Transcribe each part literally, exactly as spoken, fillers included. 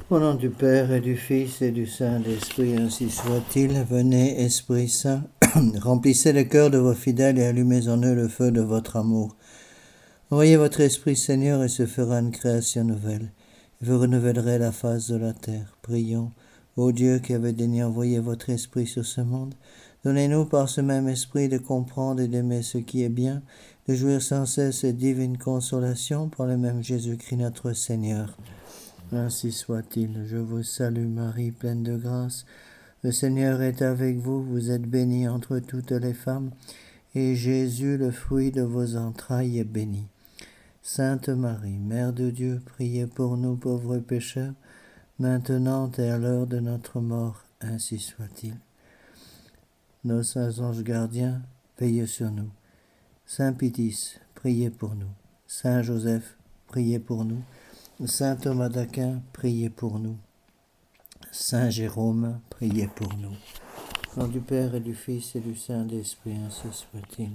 Au nom du Père et du Fils et du Saint-Esprit, ainsi soit-il. Venez, Esprit Saint, remplissez le cœur de vos fidèles et allumez en eux le feu de votre amour. Envoyez votre Esprit, Seigneur, et se fera une création nouvelle. Vous renouvellerez la face de la terre. Prions. Ô Dieu qui avez daigné envoyer votre Esprit sur ce monde, donnez-nous par ce même Esprit de comprendre et d'aimer ce qui est bien, de jouir sans cesse cette divine consolation par le même Jésus-Christ notre Seigneur. Ainsi soit-il. Je vous salue Marie, pleine de grâce. Le Seigneur est avec vous. Vous êtes bénie entre toutes les femmes, et Jésus, le fruit de vos entrailles, est béni. Sainte Marie, Mère de Dieu, priez pour nous pauvres pécheurs, maintenant et à l'heure de notre mort. Ainsi soit-il. Nos saints anges gardiens, veillez sur nous. Saint Pidis, priez pour nous. Saint Joseph, priez pour nous. Saint Thomas d'Aquin, priez pour nous. Saint Jérôme, priez pour nous. Au nom du Père et du Fils et du Saint-Esprit, ainsi soit-il.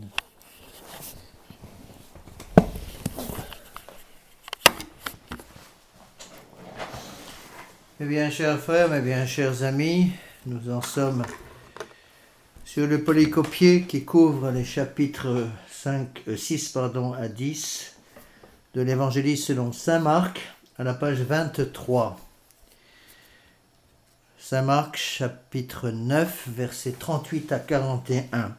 Eh bien, chers frères, eh bien, chers amis, nous en sommes sur le polycopier qui couvre les chapitres cinq, euh, six pardon, à dix de l'Évangile selon saint Marc, à la page vingt-trois. saint Marc, chapitre neuf, versets trente-huit à quarante et un.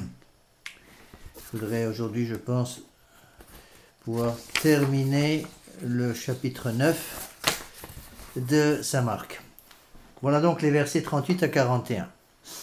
Je voudrais aujourd'hui, je pense, pouvoir terminer le chapitre neuf de saint Marc. Voilà donc les versets trente-huit à quarante et un.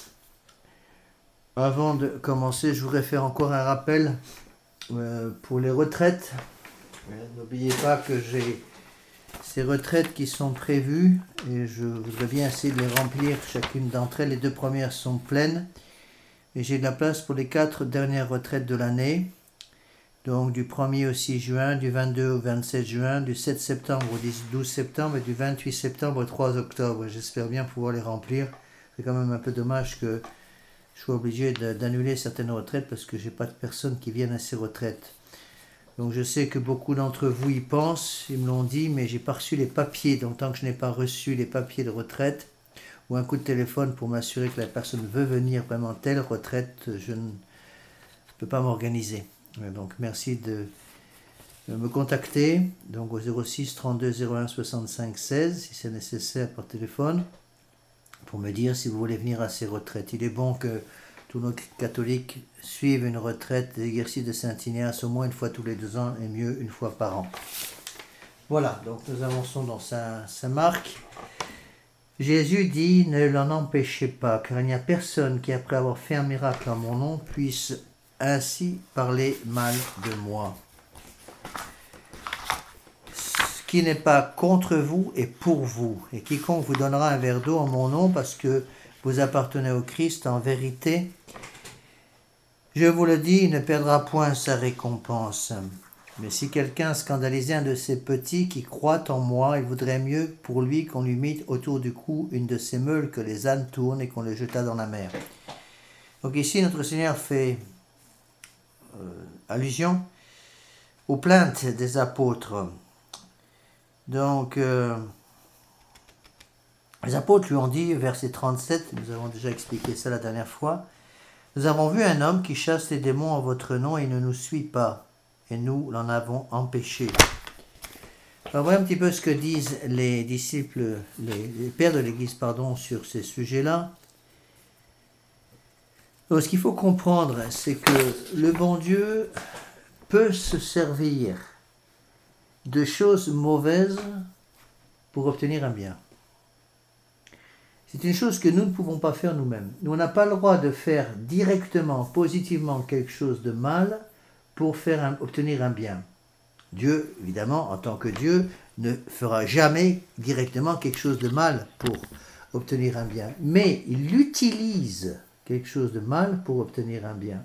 Avant de commencer, je voudrais faire encore un rappel euh, pour les retraites. N'oubliez pas que j'ai ces retraites qui sont prévues et je voudrais bien essayer de les remplir, chacune d'entre elles. Les deux premières sont pleines et j'ai de la place pour les quatre dernières retraites de l'année. Donc du premier au six juin, du vingt-deux au vingt-sept juin, du sept septembre au douze septembre et du vingt-huit septembre au trois octobre. J'espère bien pouvoir les remplir. C'est quand même un peu dommage que je sois obligé d'annuler certaines retraites parce que je n'ai pas de personnes qui viennent à ces retraites. Donc je sais que beaucoup d'entre vous y pensent, ils me l'ont dit, mais j'ai pas reçu les papiers. Donc tant que je n'ai pas reçu les papiers de retraite ou un coup de téléphone pour m'assurer que la personne veut venir vraiment telle retraite, je ne peux pas m'organiser. Donc merci de me contacter donc au zéro six trente-deux zéro un soixante-cinq seize si c'est nécessaire par téléphone pour me dire si vous voulez venir à ces retraites. Il est bon que tous nos catholiques suivent une retraite d'exercice de Saint-Ignace au moins une fois tous les deux ans et mieux une fois par an. Voilà, donc nous avançons dans Saint, Saint Marc. Jésus dit « Ne l'en empêchez pas, car il n'y a personne qui, après avoir fait un miracle en mon nom, puisse ainsi parler mal de moi. Ce qui n'est pas contre vous est pour vous, et quiconque vous donnera un verre d'eau en mon nom, parce que vous appartenez au Christ en vérité, je vous le dis, il ne perdra point sa récompense. Mais si quelqu'un scandalisait un de ces petits qui croient en moi, il vaudrait mieux pour lui qu'on lui mît autour du cou une de ces meules que les ânes tournent et qu'on le jetât dans la mer. » Donc ici, notre Seigneur fait euh, allusion aux plaintes des apôtres. Donc, euh, les apôtres lui ont dit, verset trente-sept, nous avons déjà expliqué ça la dernière fois, « Nous avons vu un homme qui chasse les démons en votre nom et il ne nous suit pas, et nous l'en avons empêché. » Alors voilà un petit peu ce que disent les disciples, les, les pères de l'Église, pardon, sur ces sujets-là. Donc, ce qu'il faut comprendre, c'est que le bon Dieu peut se servir de choses mauvaises pour obtenir un bien. C'est une chose que nous ne pouvons pas faire nous-mêmes. Nous, on n'a pas le droit de faire directement, positivement quelque chose de mal pour faire un, obtenir un bien. Dieu, évidemment, en tant que Dieu, ne fera jamais directement quelque chose de mal pour obtenir un bien. Mais il utilise quelque chose de mal pour obtenir un bien.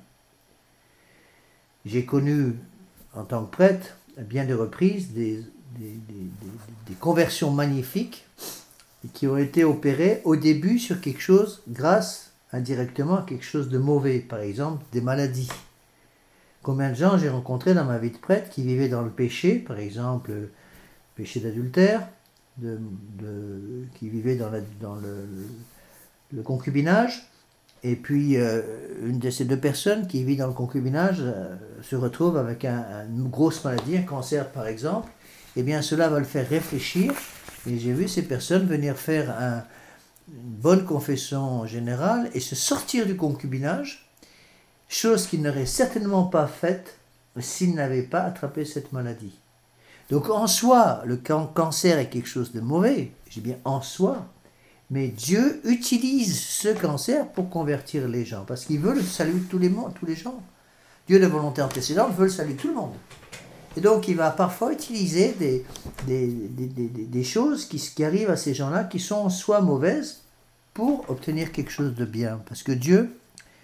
J'ai connu, en tant que prêtre, à bien des reprises, des, des, des, des, des conversions magnifiques qui ont été opérées au début sur quelque chose grâce indirectement à quelque chose de mauvais, par exemple des maladies. Combien de gens j'ai rencontrés dans ma vie de prêtre qui vivaient dans le péché, par exemple le péché d'adultère, de, de, qui vivait dans, la, dans le, le concubinage. Et puis, euh, une de ces deux personnes qui vit dans le concubinage euh, se retrouve avec un, une grosse maladie, un cancer par exemple. Eh bien, cela va le faire réfléchir. Et j'ai vu ces personnes venir faire un, une bonne confession générale et se sortir du concubinage, chose qu'ils n'auraient certainement pas faite s'ils n'avaient pas attrapé cette maladie. Donc, en soi, le can- cancer est quelque chose de mauvais. J'ai bien en soi. Mais Dieu utilise ce cancer pour convertir les gens, parce qu'il veut le salut de tous les, tous les gens. Dieu, de volonté antécédente, veut le salut de tout le monde. Et donc, il va parfois utiliser des, des, des, des, des choses qui, qui arrivent à ces gens-là, qui sont en soi mauvaises, pour obtenir quelque chose de bien. Parce que Dieu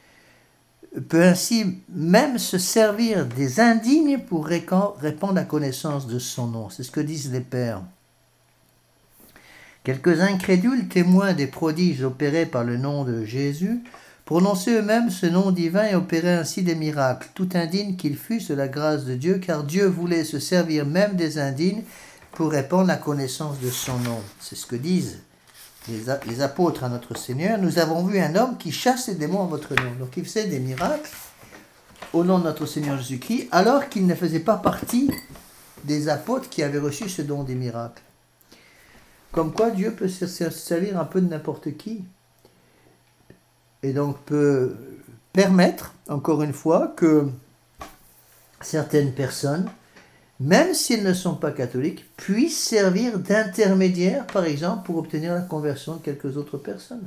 peut ainsi même se servir des indignes pour répandre la connaissance de son nom. C'est ce que disent les pères. Quelques incrédules témoins des prodiges opérés par le nom de Jésus prononçaient eux-mêmes ce nom divin et opéraient ainsi des miracles, tout indignes qu'ils fussent de la grâce de Dieu, car Dieu voulait se servir même des indignes pour répandre la connaissance de son nom. C'est ce que disent les, les apôtres à notre Seigneur. Nous avons vu un homme qui chasse les démons en votre nom. Donc il faisait des miracles au nom de notre Seigneur Jésus-Christ, alors qu'il ne faisait pas partie des apôtres qui avaient reçu ce don des miracles. Comme quoi Dieu peut se servir un peu de n'importe qui. Et donc peut permettre, encore une fois, que certaines personnes, même s'ils ne sont pas catholiques, puissent servir d'intermédiaires, par exemple, pour obtenir la conversion de quelques autres personnes.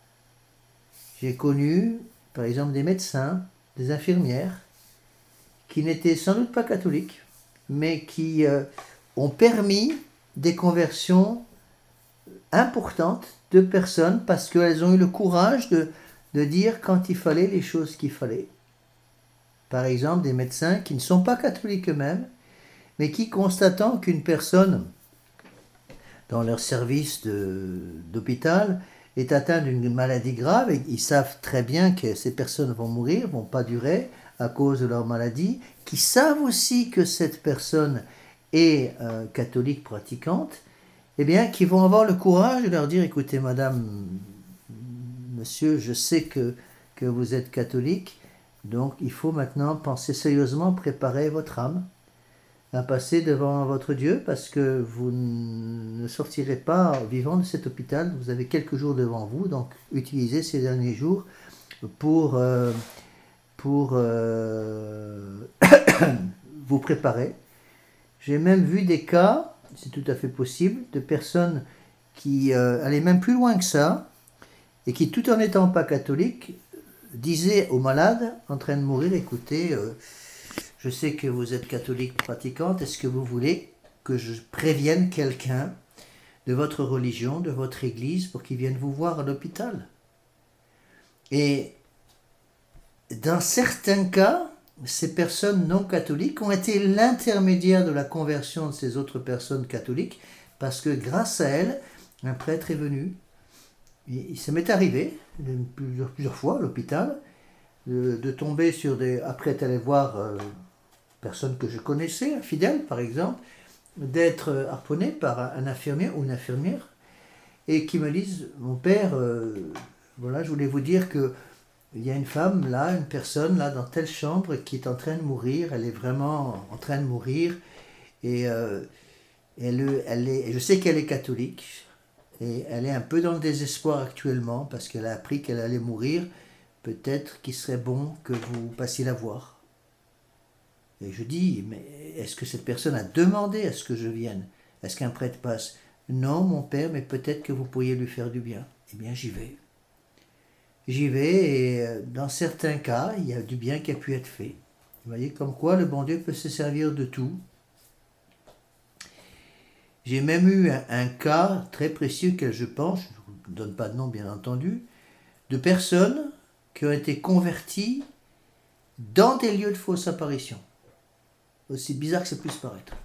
J'ai connu, par exemple, des médecins, des infirmières, qui n'étaient sans doute pas catholiques, mais qui euh, ont permis des conversions importante de personnes parce qu'elles ont eu le courage de, de dire quand il fallait les choses qu'il fallait. Par exemple, des médecins qui ne sont pas catholiques eux-mêmes, mais qui, constatant qu'une personne dans leur service de, d'hôpital est atteinte d'une maladie grave, et ils savent très bien que ces personnes vont mourir, vont pas durer à cause de leur maladie, qui savent aussi que cette personne est euh, catholique pratiquante, eh bien, qui vont avoir le courage de leur dire, écoutez, madame, monsieur, je sais que, que vous êtes catholique, donc il faut maintenant penser sérieusement, préparer votre âme à passer devant votre Dieu, parce que vous ne sortirez pas vivant de cet hôpital, vous avez quelques jours devant vous, donc utilisez ces derniers jours pour, euh, pour euh, vous préparer. J'ai même vu des cas, c'est tout à fait possible, de personnes qui euh, allaient même plus loin que ça, et qui, tout en n'étant pas catholiques, disaient aux malades en train de mourir, écoutez, euh, je sais que vous êtes catholique pratiquante, est-ce que vous voulez que je prévienne quelqu'un de votre religion, de votre église, pour qu'il vienne vous voir à l'hôpital? Et dans certains cas, ces personnes non catholiques ont été l'intermédiaire de la conversion de ces autres personnes catholiques, parce que grâce à elles, un prêtre est venu. Il se m'est arrivé plusieurs, plusieurs fois à l'hôpital de, de tomber sur des... Après être allé voir euh, personne que je connaissais, un fidèle par exemple, d'être harponné par un infirmier ou une infirmière, et qui me disent, mon père, euh, voilà, je voulais vous dire que il y a une femme là, une personne là dans telle chambre qui est en train de mourir, elle est vraiment en train de mourir, et euh, elle, elle est, je sais qu'elle est catholique, et elle est un peu dans le désespoir actuellement, parce qu'elle a appris qu'elle allait mourir, peut-être qu'il serait bon que vous passiez la voir. Et je dis, mais est-ce que cette personne a demandé à ce que je vienne? Est-ce qu'un prêtre passe? Non, mon père, mais peut-être que vous pourriez lui faire du bien. Eh bien, j'y vais. J'y vais, et dans certains cas, il y a du bien qui a pu être fait. Vous voyez, comme quoi le bon Dieu peut se servir de tout. J'ai même eu un, un cas très précieux auquel je pense, je ne vous donne pas de nom bien entendu, de personnes qui ont été converties dans des lieux de fausses apparitions. Aussi bizarre que ça puisse paraître.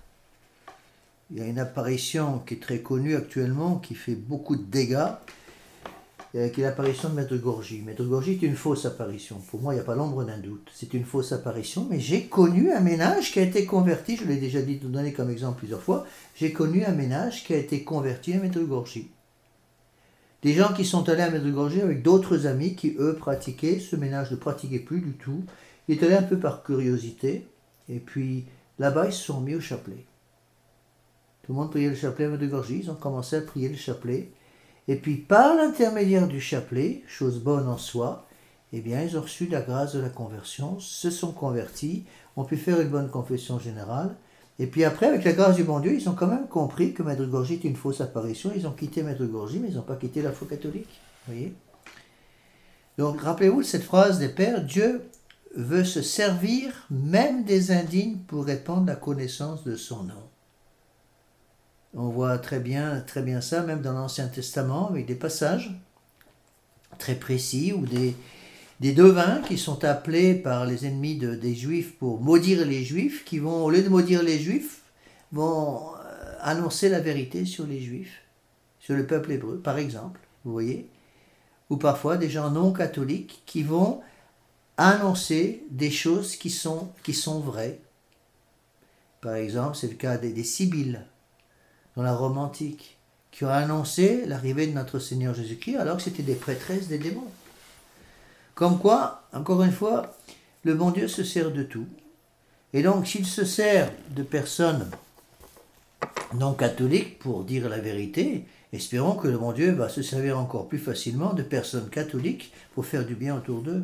Il y a une apparition qui est très connue actuellement, qui fait beaucoup de dégâts, avec l'apparition de Maître Gorgie. Maître Gorgie est une fausse apparition. Pour moi, il n'y a pas l'ombre d'un doute. C'est une fausse apparition, mais j'ai connu un ménage qui a été converti, je l'ai déjà dit, donné comme exemple plusieurs fois, j'ai connu un ménage qui a été converti à Maître Gorgie. Des gens qui sont allés à Maître Gorgie avec d'autres amis qui, eux, pratiquaient, ce ménage ne pratiquait plus du tout. Il est allé un peu par curiosité, et puis là-bas, ils se sont mis au chapelet. Tout le monde priait le chapelet à Maître Gorgie, ils ont commencé à prier le chapelet. Et puis, par l'intermédiaire du chapelet, chose bonne en soi, eh bien, ils ont reçu la grâce de la conversion, se sont convertis, ont pu faire une bonne confession générale. Et puis après, avec la grâce du bon Dieu, ils ont quand même compris que Maître Gorgie est une fausse apparition. Ils ont quitté Maître Gorgie, mais ils n'ont pas quitté la foi catholique. Voyez. Donc, rappelez-vous de cette phrase des Pères, Dieu veut se servir même des indignes pour répandre la connaissance de son nom. On voit très bien, très bien ça, même dans l'Ancien Testament, avec des passages très précis, où des, des devins qui sont appelés par les ennemis de, des Juifs pour maudire les Juifs, qui vont, au lieu de maudire les Juifs, vont annoncer la vérité sur les Juifs, sur le peuple hébreu, par exemple, vous voyez, ou parfois des gens non catholiques qui vont annoncer des choses qui sont, qui sont vraies. Par exemple, c'est le cas des, des Sibylles, dans la Rome antique, qui ont annoncé l'arrivée de notre Seigneur Jésus-Christ alors que c'était des prêtresses des démons. Comme quoi, encore une fois, le bon Dieu se sert de tout. Et donc, s'il se sert de personnes non catholiques pour dire la vérité, espérons que le bon Dieu va se servir encore plus facilement de personnes catholiques pour faire du bien autour d'eux.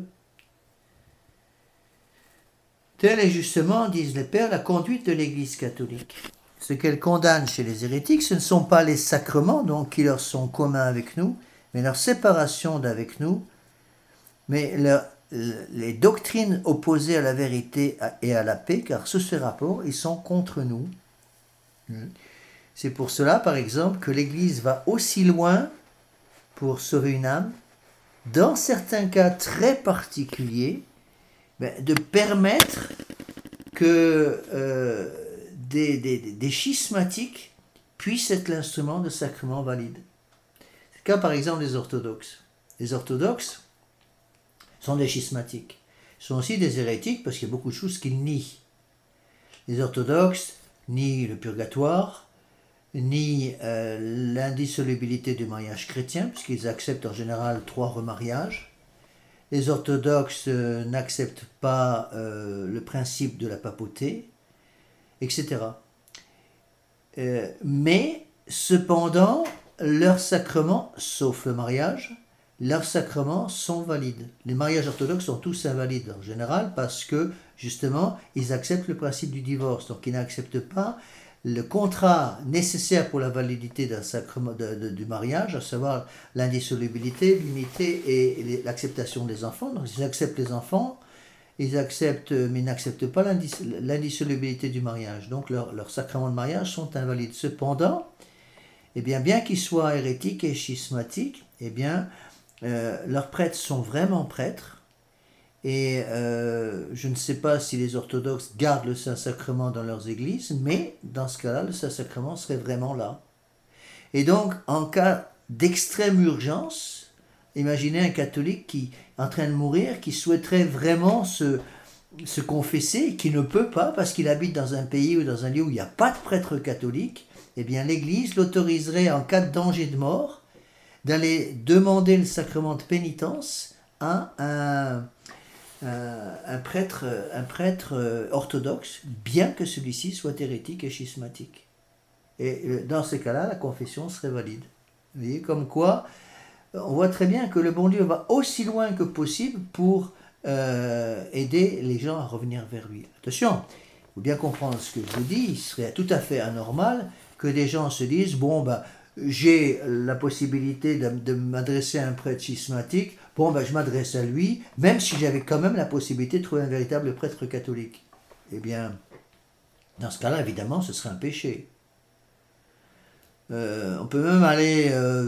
Telle est justement, disent les pères, la conduite de l'Église catholique. Ce qu'elle condamne chez les hérétiques, ce ne sont pas les sacrements donc, qui leur sont communs avec nous, mais leur séparation d'avec nous, mais leur, les doctrines opposées à la vérité et à la paix, car sous ce rapport, ils sont contre nous. C'est pour cela, par exemple, que l'Église va aussi loin pour sauver une âme, dans certains cas très particuliers, ben, de permettre que euh, des, des, des schismatiques puissent être l'instrument de sacrement valide. C'est le cas par exemple des orthodoxes. Les orthodoxes sont des schismatiques. Ils sont aussi des hérétiques parce qu'il y a beaucoup de choses qu'ils nient. Les orthodoxes nient le purgatoire, nient euh, l'indissolubilité du mariage chrétien, puisqu'ils acceptent en général trois remariages. Les orthodoxes euh, n'acceptent pas euh, le principe de la papauté, et cetera. Euh, mais, cependant, leurs sacrements, sauf le mariage, leurs sacrements sont valides. Les mariages orthodoxes sont tous invalides en général parce que, justement, ils acceptent le principe du divorce. Donc, ils n'acceptent pas le contrat nécessaire pour la validité d'un sacrement de, de, du mariage, à savoir l'indissolubilité, l'unité et l'acceptation des enfants. Donc, ils acceptent les enfants, ils acceptent, mais ils n'acceptent pas l'indissolubilité du mariage. Donc, leurs leur sacrements de mariage sont invalides. Cependant, eh bien, bien qu'ils soient hérétiques et schismatiques, eh bien, euh, leurs prêtres sont vraiment prêtres. Et euh, je ne sais pas si les orthodoxes gardent le Saint-Sacrement dans leurs églises, mais dans ce cas-là, le Saint-Sacrement serait vraiment là. Et donc, en cas d'extrême urgence, imaginez un catholique qui est en train de mourir, qui souhaiterait vraiment se, se confesser, qui ne peut pas parce qu'il habite dans un pays ou dans un lieu où il n'y a pas de prêtre catholique, eh bien l'Église l'autoriserait en cas de danger de mort d'aller demander le sacrement de pénitence à un... Un, un prêtre, un prêtre orthodoxe, bien que celui-ci soit hérétique et schismatique. Et dans ces cas-là, la confession serait valide. Vous voyez, comme quoi, on voit très bien que le bon Dieu va aussi loin que possible pour euh, aider les gens à revenir vers lui. Attention, il faut bien comprendre ce que je vous dis, il serait tout à fait anormal que des gens se disent, bon, bah, j'ai la possibilité de, de m'adresser à un prêtre schismatique, bon, ben, je m'adresse à lui, même si j'avais quand même la possibilité de trouver un véritable prêtre catholique. Eh bien, dans ce cas-là, évidemment, ce serait un péché. Euh, on peut même aller euh,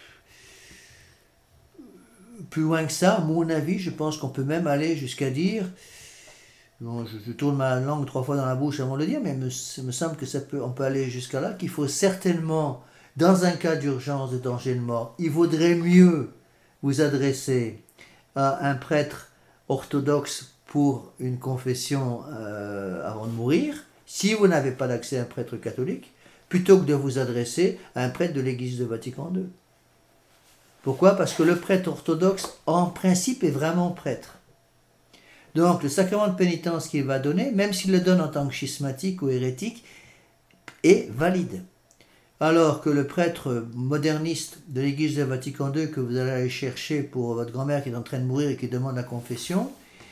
plus loin que ça, à mon avis, je pense qu'on peut même aller jusqu'à dire, bon, je, je tourne ma langue trois fois dans la bouche avant de le dire, mais il me, il me semble que ça peut, on peut aller jusqu'à là, qu'il faut certainement, dans un cas d'urgence, de danger de mort, il vaudrait mieux vous adresser à un prêtre orthodoxe pour une confession euh, avant de mourir, si vous n'avez pas d'accès à un prêtre catholique, plutôt que de vous adresser à un prêtre de l'Église de Vatican deux. Pourquoi? Parce que le prêtre orthodoxe, en principe, est vraiment prêtre. Donc, le sacrement de pénitence qu'il va donner, même s'il le donne en tant que schismatique ou hérétique, est valide. Alors que le prêtre moderniste de l'Église de Vatican deux que vous allez aller chercher pour votre grand-mère qui est en train de mourir et qui demande la confession,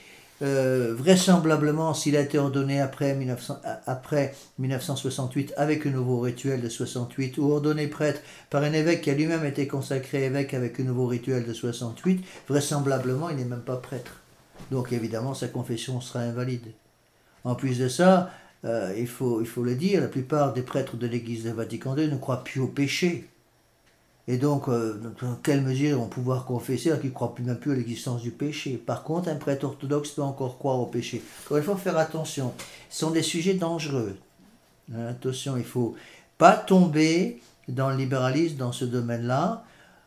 euh, vraisemblablement, s'il a été ordonné après, mille neuf cents, après mille neuf cent soixante-huit avec le nouveau rituel de soixante-huit, ou ordonné prêtre par un évêque qui a lui-même été consacré évêque avec le nouveau rituel de soixante-huit, vraisemblablement, il n'est même pas prêtre. Donc évidemment, sa confession sera invalide. En plus de ça, euh, il faut, il faut le dire, la plupart des prêtres de l'Église de Vatican deux ne croient plus au péché. Et donc, euh, dans quelle mesure ils vont pouvoir confesser alors qu'ils ne croient plus même plus à l'existence du péché? Par contre, un prêtre orthodoxe peut encore croire au péché. Encore il faut faire attention. Ce sont des sujets dangereux. Hein, attention, il ne faut pas tomber dans le libéralisme dans ce domaine-là.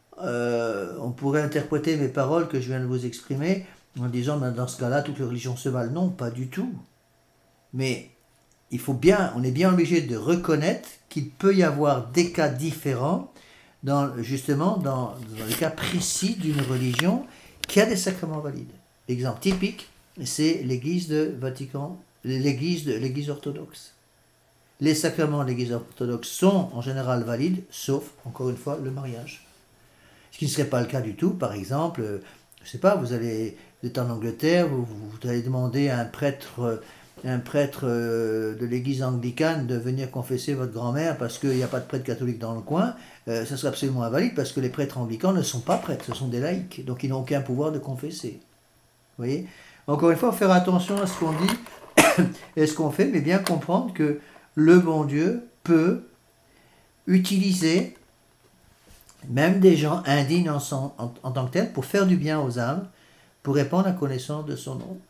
Euh, on pourrait interpréter mes paroles que je viens de vous exprimer en disant, ben, dans ce cas-là, toutes les religions se valent. Non, pas du tout. Mais il faut bien, on est bien obligé de reconnaître qu'il peut y avoir des cas différents, dans, justement dans, dans le cas précis d'une religion qui a des sacrements valides. L'exemple typique, c'est l'Église de Vatican, l'Église de l'Église orthodoxe. Les sacrements de l'Église orthodoxe sont en général valides, sauf, encore une fois, le mariage. Ce qui ne serait pas le cas du tout, par exemple, je ne sais pas, vous allez, vous êtes en Angleterre, vous, vous allez demander à un prêtre, un prêtre de l'église anglicane de venir confesser votre grand-mère parce qu'il n'y a pas de prêtre catholique dans le coin, euh, ça serait absolument invalide parce que les prêtres anglicans ne sont pas prêtres, ce sont des laïcs, donc ils n'ont aucun pouvoir de confesser. Vous voyez? Encore une fois, il faut faire attention à ce qu'on dit et ce qu'on fait, mais bien comprendre que le bon Dieu peut utiliser même des gens indignes en, son, en, en tant que tels pour faire du bien aux âmes, pour répandre la connaissance de son nom.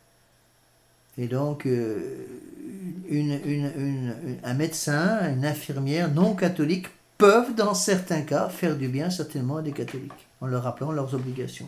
Et donc, euh, une, une, une, un médecin, une infirmière non catholique peuvent, dans certains cas, faire du bien certainement à des catholiques, en leur rappelant leurs obligations.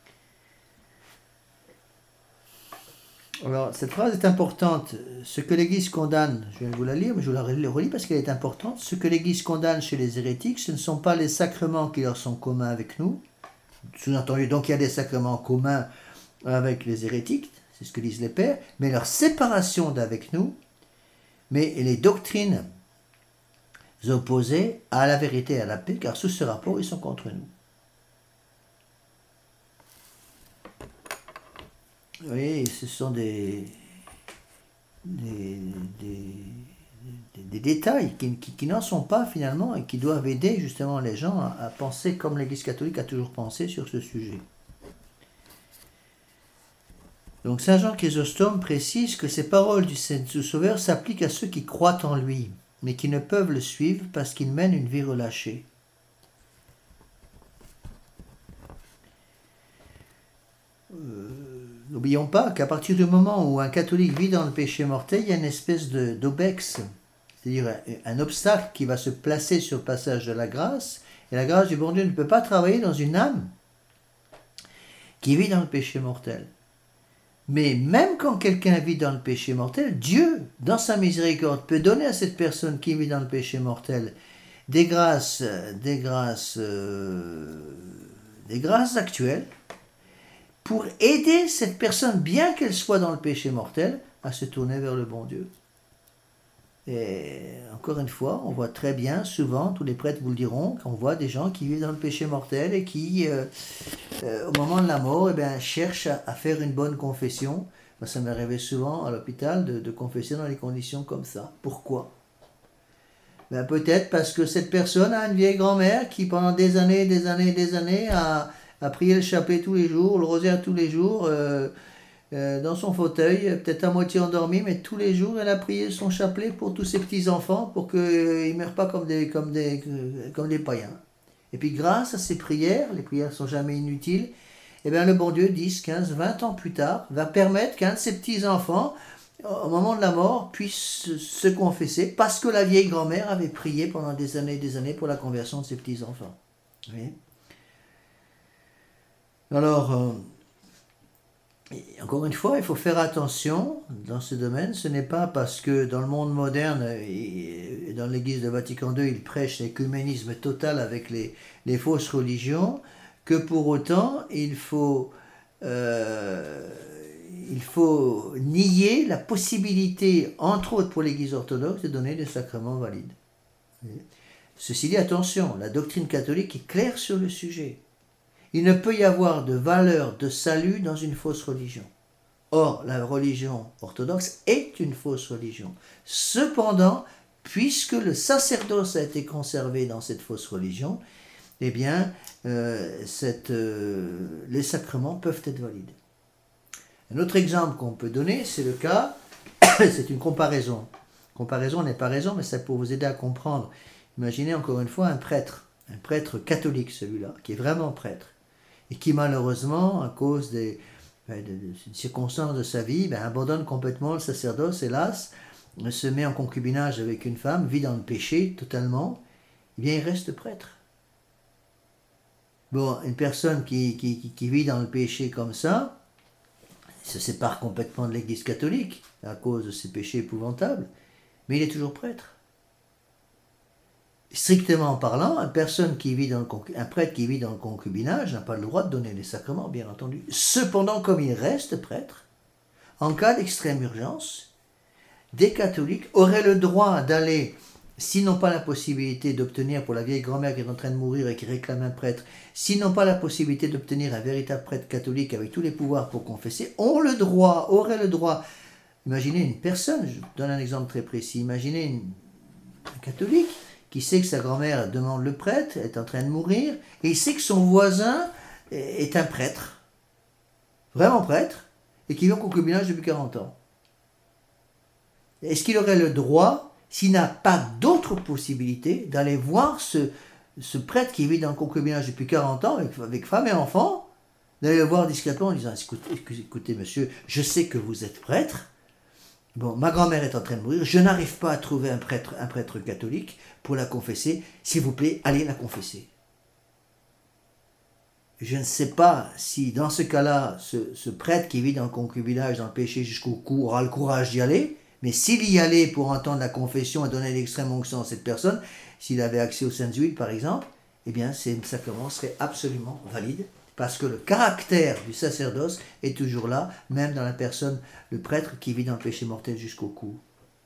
Alors, cette phrase est importante. Ce que l'Église condamne, je viens de vous la lire, mais je vous la relis parce qu'elle est importante. Ce que l'Église condamne chez les hérétiques, ce ne sont pas les sacrements qui leur sont communs avec nous. Sous-entendu, donc il y a des sacrements communs avec les hérétiques, c'est ce que disent les pères, mais leur séparation d'avec nous, mais les doctrines opposées à la vérité et à la paix, car sous ce rapport, ils sont contre nous. Vous voyez, ce sont des, des, des, des, des détails qui, qui, qui n'en sont pas finalement et qui doivent aider justement les gens à, à penser comme l'Église catholique a toujours pensé sur ce sujet. Donc saint Jean Chrysostome précise que ces paroles du Sauveur s'appliquent à ceux qui croient en lui, mais qui ne peuvent le suivre parce qu'il mène une vie relâchée. Euh, N'oublions pas qu'à partir du moment où un catholique vit dans le péché mortel, il y a une espèce de, d'obex, c'est-à-dire un, un obstacle qui va se placer sur le passage de la grâce, et la grâce du bon Dieu ne peut pas travailler dans une âme qui vit dans le péché mortel. Mais même quand quelqu'un vit dans le péché mortel, Dieu, dans sa miséricorde, peut donner à cette personne qui vit dans le péché mortel des grâces, des grâces, euh, des grâces actuelles, pour aider cette personne, bien qu'elle soit dans le péché mortel, à se tourner vers le bon Dieu. Et encore une fois, on voit très bien, souvent, tous les prêtres vous le diront, qu'on voit des gens qui vivent dans le péché mortel et qui, euh, euh, au moment de la mort, eh bien, cherchent à, à faire une bonne confession. Moi, ça m'est arrivé souvent à l'hôpital de, de confesser dans des conditions comme ça. Pourquoi? Ben, peut-être parce que cette personne a une vieille grand-mère qui, pendant des années, des années, des années, a... a prié le chapelet tous les jours, le rosaire tous les jours, euh, euh, dans son fauteuil, peut-être à moitié endormi, mais tous les jours, elle a prié son chapelet pour tous ses petits-enfants, pour qu'ils euh, ne meurent pas comme des, comme, des, euh, comme des païens. Et puis grâce à ces prières, les prières ne sont jamais inutiles, et bien le bon Dieu, dix, quinze, vingt ans plus tard, va permettre qu'un de ses petits-enfants, au moment de la mort, puisse se confesser, parce que la vieille grand-mère avait prié pendant des années et des années pour la conversion de ses petits-enfants. Vous voyez ? Alors, euh, encore une fois, il faut faire attention dans ce domaine. Ce n'est pas parce que dans le monde moderne et dans l'Église de Vatican deux, il prêche l'écuménisme total avec les, les fausses religions, que pour autant, il faut, euh, il faut nier la possibilité, entre autres pour l'Église orthodoxe, de donner des sacrements valides. Ceci dit, attention, la doctrine catholique est claire sur le sujet. Il ne peut y avoir de valeur de salut dans une fausse religion. Or, la religion orthodoxe est une fausse religion. Cependant, puisque le sacerdoce a été conservé dans cette fausse religion, eh bien, euh, cette, euh, les sacrements peuvent être valides. Un autre exemple qu'on peut donner, c'est le cas, c'est une comparaison. Comparaison n'est pas raison, mais ça peut vous aider à comprendre. Imaginez encore une fois un prêtre, un prêtre catholique celui-là, qui est vraiment prêtre, et qui malheureusement, à cause des, des, des circonstances de sa vie, ben, abandonne complètement le sacerdoce, hélas, se met en concubinage avec une femme, vit dans le péché totalement, eh bien il reste prêtre. Bon, une personne qui, qui, qui, qui vit dans le péché comme ça, se sépare complètement de l'Église catholique, à cause de ses péchés épouvantables, mais il est toujours prêtre. Strictement parlant, une personne qui vit dans le, un prêtre qui vit dans le concubinage n'a pas le droit de donner les sacrements, bien entendu. Cependant, comme il reste prêtre, en cas d'extrême urgence, des catholiques auraient le droit d'aller, s'ils n'ont pas la possibilité d'obtenir, pour la vieille grand-mère qui est en train de mourir et qui réclame un prêtre, s'ils n'ont pas la possibilité d'obtenir un véritable prêtre catholique avec tous les pouvoirs pour confesser, ont le droit, auraient le droit. Imaginez une personne, je donne un exemple très précis, imaginez une, un catholique qui sait que sa grand-mère demande le prêtre, est en train de mourir, et il sait que son voisin est un prêtre, vraiment prêtre, et qui vit en concubinage depuis quarante ans. Est-ce qu'il aurait le droit, s'il n'a pas d'autre possibilité, d'aller voir ce, ce prêtre qui vit dans le concubinage depuis quarante ans, avec, avec femme et enfant, d'aller le voir discrètement en disant, écoutez, écoutez monsieur, je sais que vous êtes prêtre, bon, ma grand-mère est en train de mourir, je n'arrive pas à trouver un prêtre, un prêtre catholique pour la confesser, s'il vous plaît, allez la confesser. Je ne sais pas si dans ce cas-là, ce, ce prêtre qui vit dans le concubinage, dans le péché jusqu'au cou, aura le courage d'y aller, mais s'il y allait pour entendre la confession et donner l'extrême onction à cette personne, s'il avait accès aux saintes huiles par exemple, eh bien ces sacrements seraient absolument valides, parce que le caractère du sacerdoce est toujours là, même dans la personne, le prêtre qui vit dans le péché mortel jusqu'au cou.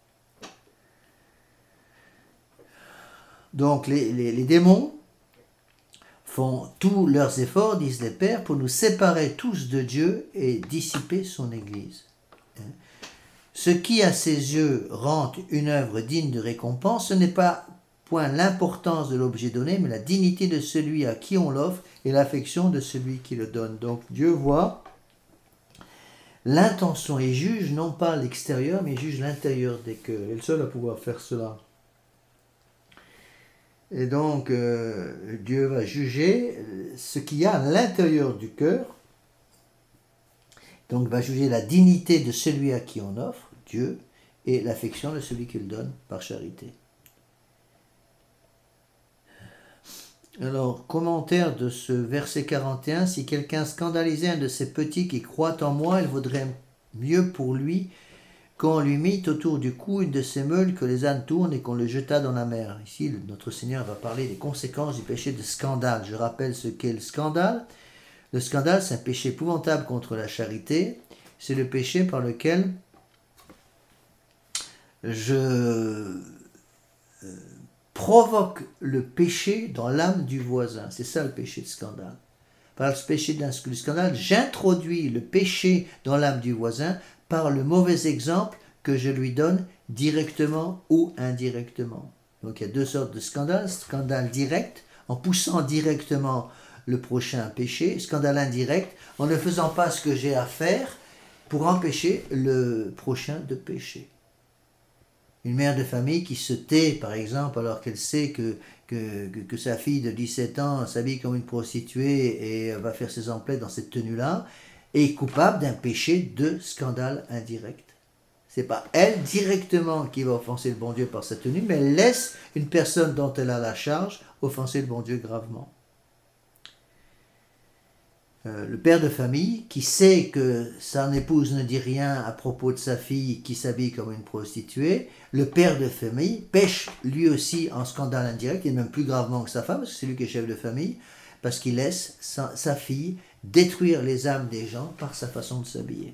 Donc les, les, les démons font tous leurs efforts, disent les pères, pour nous séparer tous de Dieu et dissiper son Église. Ce qui, à ses yeux, rend une œuvre digne de récompense, ce n'est pas point l'importance de l'objet donné, mais la dignité de celui à qui on l'offre et l'affection de celui qui le donne. Donc Dieu voit l'intention et juge non pas l'extérieur, mais juge l'intérieur des cœurs. Il est le seul à pouvoir faire cela. Et donc euh, Dieu va juger ce qu'il y a à l'intérieur du cœur. Donc va juger la dignité de celui à qui on offre, Dieu, et l'affection de celui qui le donne par charité. Alors, commentaire de ce verset quarante et un, si quelqu'un scandalisait un de ces petits qui croient en moi, il vaudrait mieux pour lui qu'on lui mit autour du cou une de ces meules que les ânes tournent et qu'on le jeta dans la mer. Ici, notre Seigneur va parler des conséquences du péché de scandale. Je rappelle ce qu'est le scandale. Le scandale, c'est un péché épouvantable contre la charité. C'est le péché par lequel je euh, provoque le péché dans l'âme du voisin. C'est ça le péché de scandale. Par le péché du scandale, j'introduis le péché dans l'âme du voisin par le mauvais exemple que je lui donne directement ou indirectement. Donc il y a deux sortes de scandales. Scandale direct, en poussant directement le prochain péché, scandale indirect, en ne faisant pas ce que j'ai à faire pour empêcher le prochain de pécher. Une mère de famille qui se tait, par exemple, alors qu'elle sait que, que, que, que sa fille de dix-sept ans s'habille comme une prostituée et va faire ses emplettes dans cette tenue-là, est coupable d'un péché de scandale indirect. Ce n'est pas elle directement qui va offenser le bon Dieu par sa tenue, mais elle laisse une personne dont elle a la charge offenser le bon Dieu gravement. Euh, le père de famille qui sait que son épouse ne dit rien à propos de sa fille qui s'habille comme une prostituée, le père de famille pêche lui aussi en scandale indirect, et même plus gravement que sa femme, parce que c'est lui qui est chef de famille, parce qu'il laisse sa, sa fille détruire les âmes des gens par sa façon de s'habiller.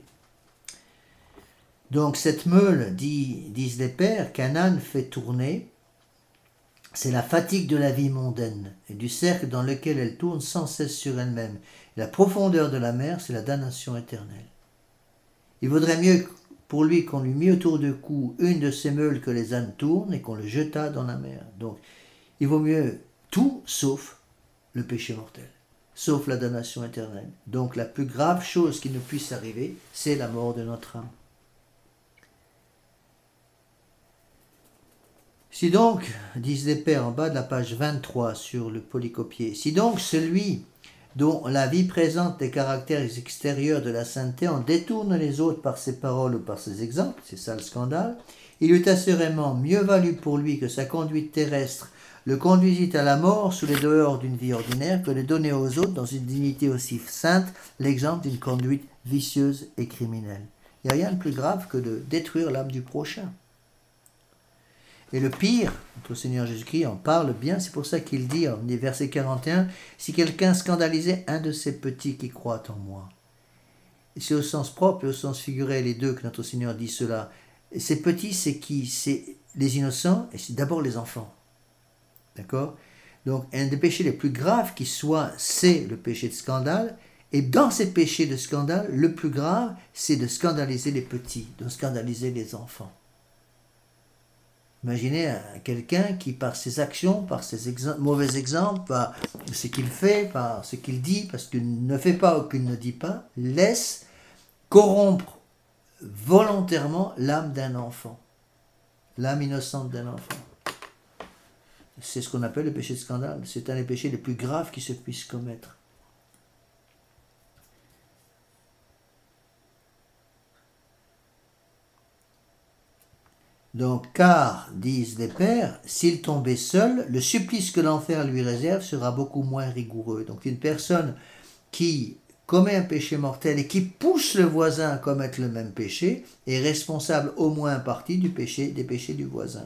Donc cette meule, dit, disent les pères, qu'un âne fait tourner, c'est la fatigue de la vie mondaine et du cercle dans lequel elle tourne sans cesse sur elle-même. La profondeur de la mer, c'est la damnation éternelle. Il vaudrait mieux pour lui qu'on lui mit autour du cou une de ces meules que les ânes tournent et qu'on le jetât dans la mer. Donc, il vaut mieux tout sauf le péché mortel, sauf la damnation éternelle. Donc, la plus grave chose qui nous puisse arriver, c'est la mort de notre âme. Si donc, disent les pères en bas de la page vingt-trois sur le polycopier, si donc celui dont la vie présente les caractères extérieurs de la sainteté en détourne les autres par ses paroles ou par ses exemples, c'est ça le scandale, il eût assurément mieux valu pour lui que sa conduite terrestre le conduisit à la mort sous les dehors d'une vie ordinaire que de donner aux autres, dans une dignité aussi sainte, l'exemple d'une conduite vicieuse et criminelle. Il n'y a rien de plus grave que de détruire l'âme du prochain. Et le pire, notre Seigneur Jésus-Christ en parle bien, c'est pour ça qu'il dit, en verset quarante et un, « Si quelqu'un scandalisait un de ces petits qui croient en moi ». C'est au sens propre et au sens figuré, les deux, que notre Seigneur dit cela. Et ces petits, c'est qui? C'est les innocents et c'est d'abord les enfants. D'accord? Donc, un des péchés les plus graves qui soit, c'est le péché de scandale. Et dans ces péchés de scandale, le plus grave, c'est de scandaliser les petits, de scandaliser les enfants. Imaginez quelqu'un qui, par ses actions, par ses ex- mauvais exemples, par ce qu'il fait, par ce qu'il dit, parce qu'il ne fait pas ou qu'il ne dit pas, laisse corrompre volontairement l'âme d'un enfant, l'âme innocente d'un enfant. C'est ce qu'on appelle le péché de scandale. C'est un des péchés les plus graves qui se puissent commettre. Donc, car, disent les pères, s'il tombait seul, le supplice que l'enfer lui réserve sera beaucoup moins rigoureux. Donc, une personne qui commet un péché mortel et qui pousse le voisin à commettre le même péché est responsable au moins en partie du péché, des péchés du voisin.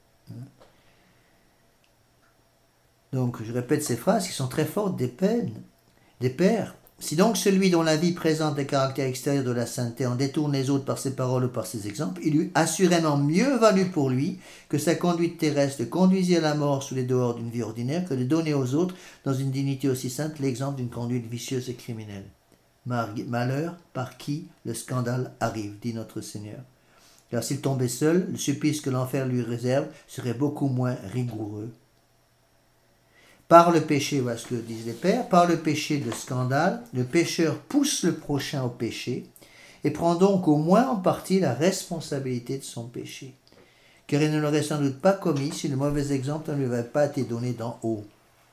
Donc, je répète ces phrases qui sont très fortes des peines, des pères. Si donc celui dont la vie présente les caractères extérieurs de la sainteté en détourne les autres par ses paroles ou par ses exemples, il eût assurément mieux valu pour lui que sa conduite terrestre conduisit à la mort sous les dehors d'une vie ordinaire que de donner aux autres, dans une dignité aussi sainte, l'exemple d'une conduite vicieuse et criminelle. Malheur par qui le scandale arrive, dit notre Seigneur. Car s'il tombait seul, le supplice que l'enfer lui réserve serait beaucoup moins rigoureux. Par le péché, voilà ce que disent les pères, par le péché de scandale, le pécheur pousse le prochain au péché et prend donc au moins en partie la responsabilité de son péché. Car il ne l'aurait sans doute pas commis si le mauvais exemple ne lui avait pas été donné d'en haut.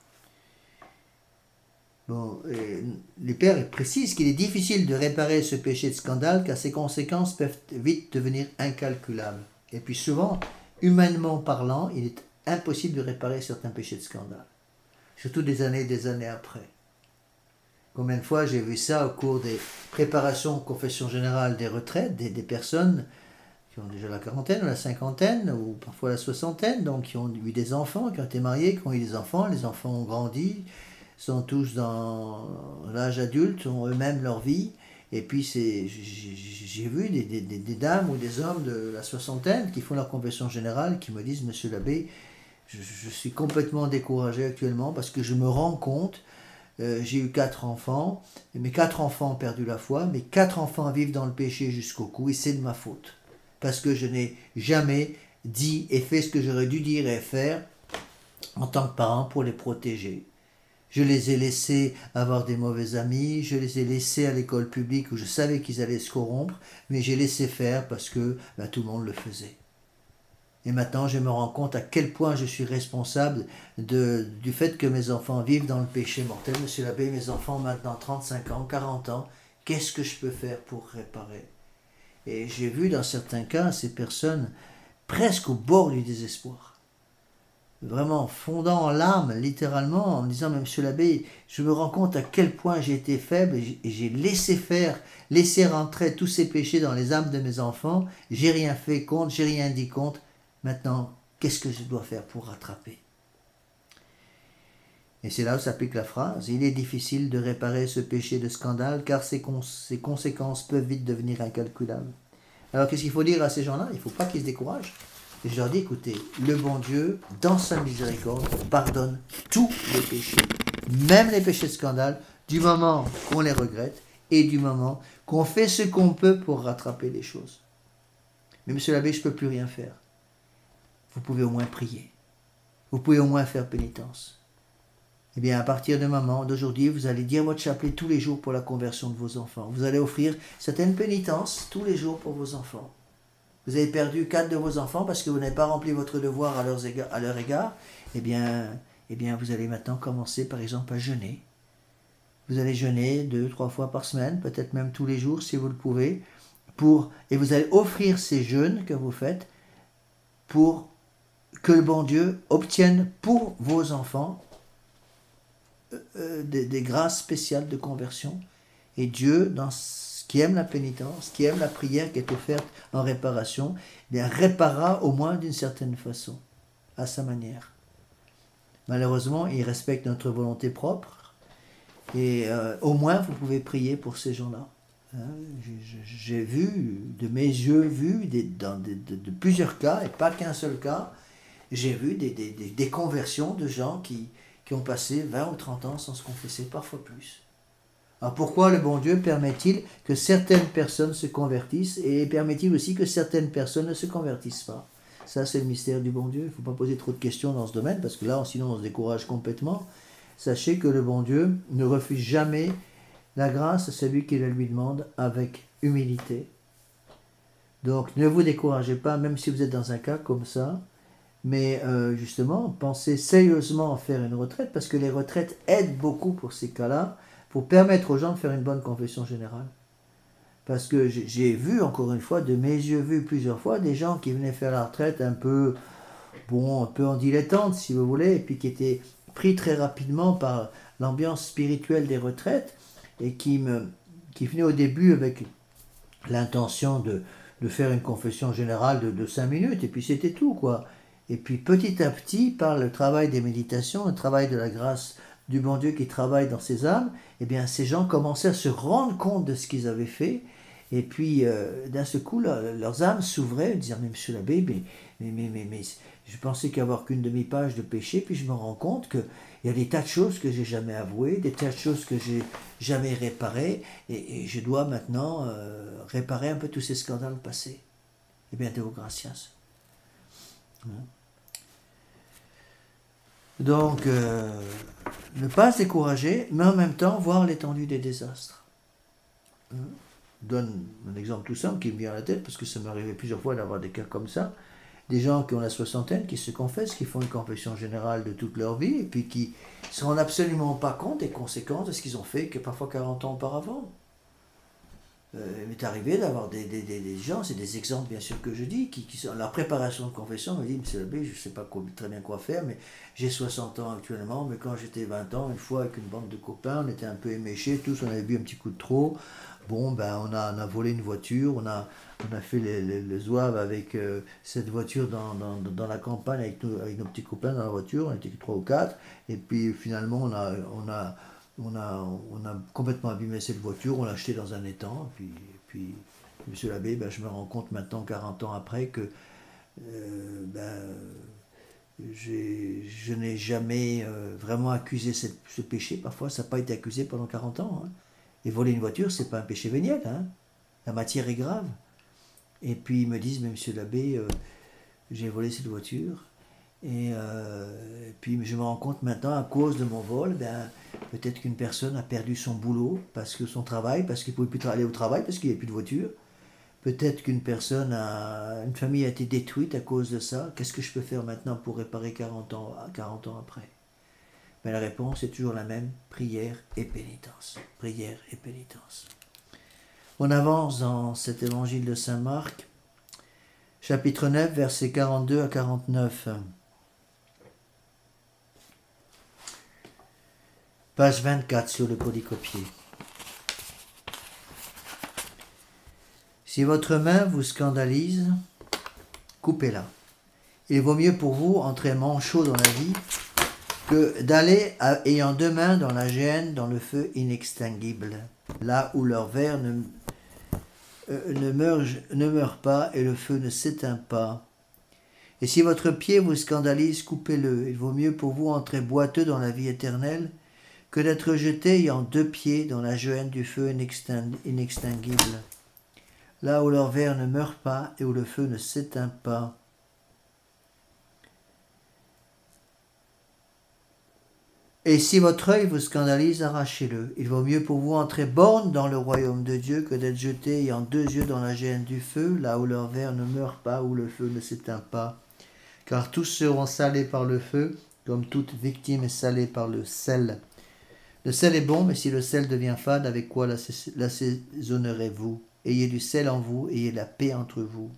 Bon, les pères précisent qu'il est difficile de réparer ce péché de scandale car ses conséquences peuvent vite devenir incalculables. Et puis souvent, humainement parlant, il est impossible de réparer certains péchés de scandale. Surtout des années et des années après. Combien de fois j'ai vu ça au cours des préparations aux confessions générales des retraites, des, des personnes qui ont déjà la quarantaine ou la cinquantaine, ou parfois la soixantaine, donc qui ont eu des enfants, qui ont été mariés, qui ont eu des enfants, les enfants ont grandi, sont tous dans l'âge adulte, ont eux-mêmes leur vie, et puis c'est, j'ai vu des, des, des dames ou des hommes de la soixantaine qui font leur confession générale, qui me disent, monsieur l'abbé, Je, je suis complètement découragé actuellement parce que je me rends compte, euh, j'ai eu quatre enfants, et mes quatre enfants ont perdu la foi, mes quatre enfants vivent dans le péché jusqu'au cou, et c'est de ma faute. Parce que je n'ai jamais dit et fait ce que j'aurais dû dire et faire en tant que parent pour les protéger. Je les ai laissés avoir des mauvais amis, je les ai laissés à l'école publique où je savais qu'ils allaient se corrompre, mais j'ai laissé faire parce que ben, tout le monde le faisait. Et maintenant, je me rends compte à quel point je suis responsable de, du fait que mes enfants vivent dans le péché mortel. Monsieur l'abbé, mes enfants ont maintenant trente-cinq ans, quarante ans. Qu'est-ce que je peux faire pour réparer? Et j'ai vu dans certains cas ces personnes presque au bord du désespoir. vraiment fondant en larmes, littéralement, en me disant, mais monsieur l'abbé, je me rends compte à quel point j'ai été faible et j'ai laissé faire, laissé rentrer tous ces péchés dans les âmes de mes enfants, j'ai rien fait contre, j'ai rien dit contre, maintenant, qu'est-ce que je dois faire pour rattraper? Et c'est là où s'applique la phrase, il est difficile de réparer ce péché de scandale car ses, cons ses conséquences peuvent vite devenir incalculables. Alors qu'est-ce qu'il faut dire à ces gens-là? Il ne faut pas qu'ils se découragent. Et je leur dis, écoutez, le bon Dieu, dans sa miséricorde, pardonne tous les péchés, même les péchés de scandale, du moment qu'on les regrette et du moment qu'on fait ce qu'on peut pour rattraper les choses. Mais monsieur l'abbé, je ne peux plus rien faire. Vous pouvez au moins prier. Vous pouvez au moins faire pénitence. Eh bien, à partir de moment, d'aujourd'hui, vous allez dire votre chapelet tous les jours pour la conversion de vos enfants. Vous allez offrir certaines pénitences tous les jours pour vos enfants. Vous avez perdu quatre de vos enfants parce que vous n'avez pas rempli votre devoir à, leurs égards, à leur égard. Eh bien, eh bien, vous allez maintenant commencer, par exemple, à jeûner. Vous allez jeûner deux, trois fois par semaine, peut-être même tous les jours si vous le pouvez, pour, et vous allez offrir ces jeûnes que vous faites pour que le bon Dieu obtienne pour vos enfants euh, des, des grâces spéciales de conversion. Et Dieu, dans qui aime la pénitence, qui aime la prière qui est offerte en réparation, eh bien réparera au moins d'une certaine façon, à sa manière. Malheureusement, il respecte notre volonté propre, et euh, au moins vous pouvez prier pour ces gens-là. Hein, j'ai vu, de mes yeux vus, des, dans de, de, de plusieurs cas, et pas qu'un seul cas, j'ai vu des, des, des, des conversions de gens qui, qui ont passé vingt ou trente ans sans se confesser, parfois plus. Alors pourquoi le bon Dieu permet-il que certaines personnes se convertissent et permet-il aussi que certaines personnes ne se convertissent pas? Ça, c'est le mystère du bon Dieu. Il ne faut pas poser trop de questions dans ce domaine parce que là, sinon, on se décourage complètement. Sachez que le bon Dieu ne refuse jamais la grâce à celui qui la lui demande avec humilité. Donc, ne vous découragez pas, même si vous êtes dans un cas comme ça. Mais euh, justement, pensez sérieusement à faire une retraite parce que les retraites aident beaucoup pour ces cas-là, pour permettre aux gens de faire une bonne confession générale. Parce que j'ai vu, encore une fois, de mes yeux vus plusieurs fois, des gens qui venaient faire la retraite un peu, bon, un peu en dilettante, si vous voulez, et puis qui étaient pris très rapidement par l'ambiance spirituelle des retraites, et qui, me, qui venaient au début avec l'intention de, de faire une confession générale de, de cinq minutes, et puis c'était tout, quoi. Et puis petit à petit, par le travail des méditations, le travail de la grâce du bon Dieu qui travaille dans ces âmes, eh bien ces gens commençaient à se rendre compte de ce qu'ils avaient fait, et puis euh, d'un seul coup, là, leurs âmes s'ouvraient, disaient, mais monsieur l'abbé, mais, mais, mais, mais, mais je pensais qu'y avoir qu'une demi-page de péché, puis je me rends compte qu'il y a des tas de choses que j'ai jamais avouées, des tas de choses que j'ai jamais réparées, et, et je dois maintenant euh, réparer un peu tous ces scandales passés. Eh bien, Deo gratias. Hein? Donc, euh, ne pas se décourager, mais en même temps voir l'étendue des désastres. Hein? Je donne un exemple tout simple qui me vient à la tête, parce que ça m'est arrivé plusieurs fois d'avoir des cas comme ça. Des gens qui ont la soixantaine, qui se confessent, qui font une confession générale de toute leur vie, et puis qui ne se rendent absolument pas compte des conséquences de ce qu'ils ont fait que parfois quarante ans auparavant. Euh, il m'est arrivé d'avoir des, des, des, des gens, c'est des exemples bien sûr que je dis, qui, qui sont la préparation de confession, me dit, monsieur l'abbé, je ne sais pas quoi, très bien quoi faire, mais j'ai soixante ans actuellement, mais quand j'étais vingt ans, une fois avec une bande de copains, on était un peu éméchés, tous on avait bu un petit coup de trop, bon ben on a, on a volé une voiture, on a, on a fait le, le, le zouave avec euh, cette voiture dans, dans, dans la campagne avec, nous, avec nos petits copains dans la voiture, on était trois ou quatre, et puis finalement on a... On a On a, on a complètement abîmé cette voiture, on l'a achetée dans un étang, et puis, et puis monsieur l'abbé, ben, je me rends compte maintenant, quarante ans après, que euh, ben, je n'ai jamais euh, vraiment accusé cette, ce péché. Parfois, ça n'a pas été accusé pendant quarante ans. Hein. Et voler une voiture, c'est pas un péché véniel. Hein. La matière est grave. Et puis ils me disent, mais monsieur l'abbé, euh, j'ai volé cette voiture. Et, euh, et puis je me rends compte maintenant, à cause de mon vol, ben, peut-être qu'une personne a perdu son boulot, parce que son travail, parce qu'il ne pouvait plus aller au travail, parce qu'il n'y avait plus de voiture. Peut-être qu'une personne, a, une famille a été détruite à cause de ça. Qu'est-ce que je peux faire maintenant pour réparer quarante ans, quarante ans après? Mais la réponse est toujours la même, prière et pénitence. Prière et pénitence. On avance dans cet évangile de Saint Marc, chapitre neuf, versets quarante-deux à quarante-neuf. Page vingt-quatre sur le polycopier. Si votre main vous scandalise, coupez-la. Il vaut mieux pour vous entrer manchot dans la vie que d'aller ayant deux mains dans la géhenne, dans le feu inextinguible, là où leur verre ne, euh, ne, meurt, ne meurt pas et le feu ne s'éteint pas. Et si votre pied vous scandalise, coupez-le. Il vaut mieux pour vous entrer boiteux dans la vie éternelle que d'être jeté ayant deux pieds dans la géhenne du feu inextinguible, là où leur verre ne meurt pas et où le feu ne s'éteint pas. Et si votre œil vous scandalise, arrachez-le. Il vaut mieux pour vous entrer borgne dans le royaume de Dieu que d'être jeté ayant deux yeux dans la géhenne du feu, là où leur verre ne meurt pas, où le feu ne s'éteint pas. Car tous seront salés par le feu, comme toute victime est salée par le sel. Le sel est bon, mais si le sel devient fade, avec quoi l'assaisonnerez-vous? Ayez du sel en vous, ayez la paix entre vous.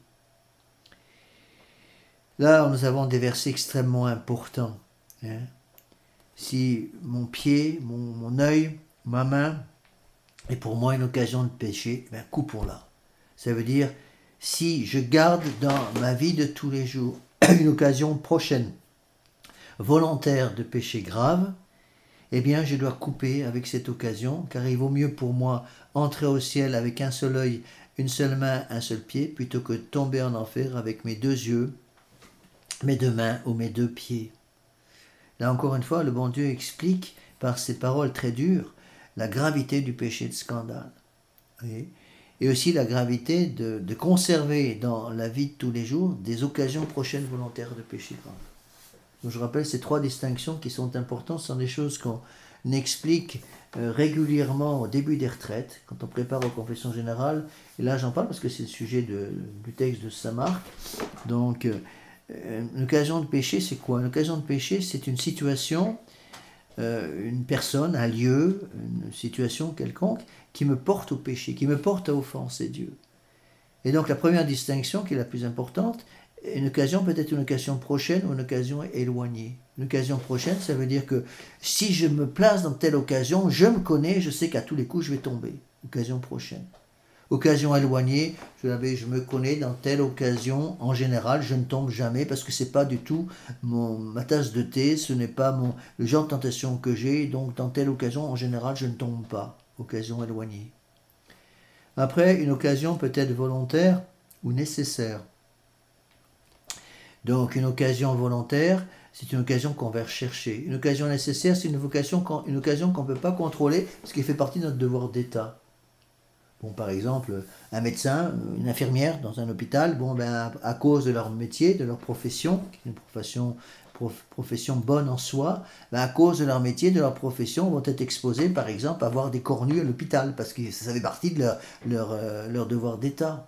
Là, nous avons des versets extrêmement importants. Hein? Si mon pied, mon, mon œil, ma main est pour moi une occasion de pécher, ben coupons-la. Ça veut dire, si je garde dans ma vie de tous les jours une occasion prochaine, volontaire de péché grave, eh bien je dois couper avec cette occasion, car il vaut mieux pour moi entrer au ciel avec un seul œil, une seule main, un seul pied, plutôt que tomber en enfer avec mes deux yeux, mes deux mains ou mes deux pieds. Là encore une fois, le bon Dieu explique par ces paroles très dures la gravité du péché de scandale. Oui. Et aussi la gravité de, de conserver dans la vie de tous les jours des occasions prochaines volontaires de péché grave. Donc je rappelle ces trois distinctions qui sont importantes, ce sont des choses qu'on explique euh, régulièrement au début des retraites, quand on prépare aux confessions générales. Et là j'en parle parce que c'est le sujet de, du texte de saint Marc. Donc euh, une occasion de péché, c'est quoi? Une occasion de péché, c'est une situation, euh, une personne, un lieu, une situation quelconque qui me porte au péché, qui me porte à offenser Dieu. Et donc la première distinction, qui est la plus importante, une occasion peut être une occasion prochaine ou une occasion éloignée. Une occasion prochaine, ça veut dire que si je me place dans telle occasion, je me connais, je sais qu'à tous les coups je vais tomber. Occasion prochaine. Occasion éloignée, je, je me connais dans telle occasion, en général, je ne tombe jamais parce que ce n'est pas du tout mon, ma tasse de thé, ce n'est pas mon, le genre de tentation que j'ai, donc dans telle occasion, en général, je ne tombe pas. Occasion éloignée. Après, une occasion peut être volontaire ou nécessaire. Donc une occasion volontaire, c'est une occasion qu'on va rechercher. Une occasion nécessaire, c'est une occasion qu'on une occasion qu'on ne peut pas contrôler, parce qu'elle fait partie de notre devoir d'État. Bon, par exemple, un médecin, une infirmière dans un hôpital, bon, ben, à cause de leur métier, de leur profession, qui est une profession, prof, profession bonne en soi, ben, à cause de leur métier, de leur profession, vont être exposés, par exemple, à avoir des cornues à l'hôpital, parce que ça fait partie de leur, leur, euh, leur devoir d'État.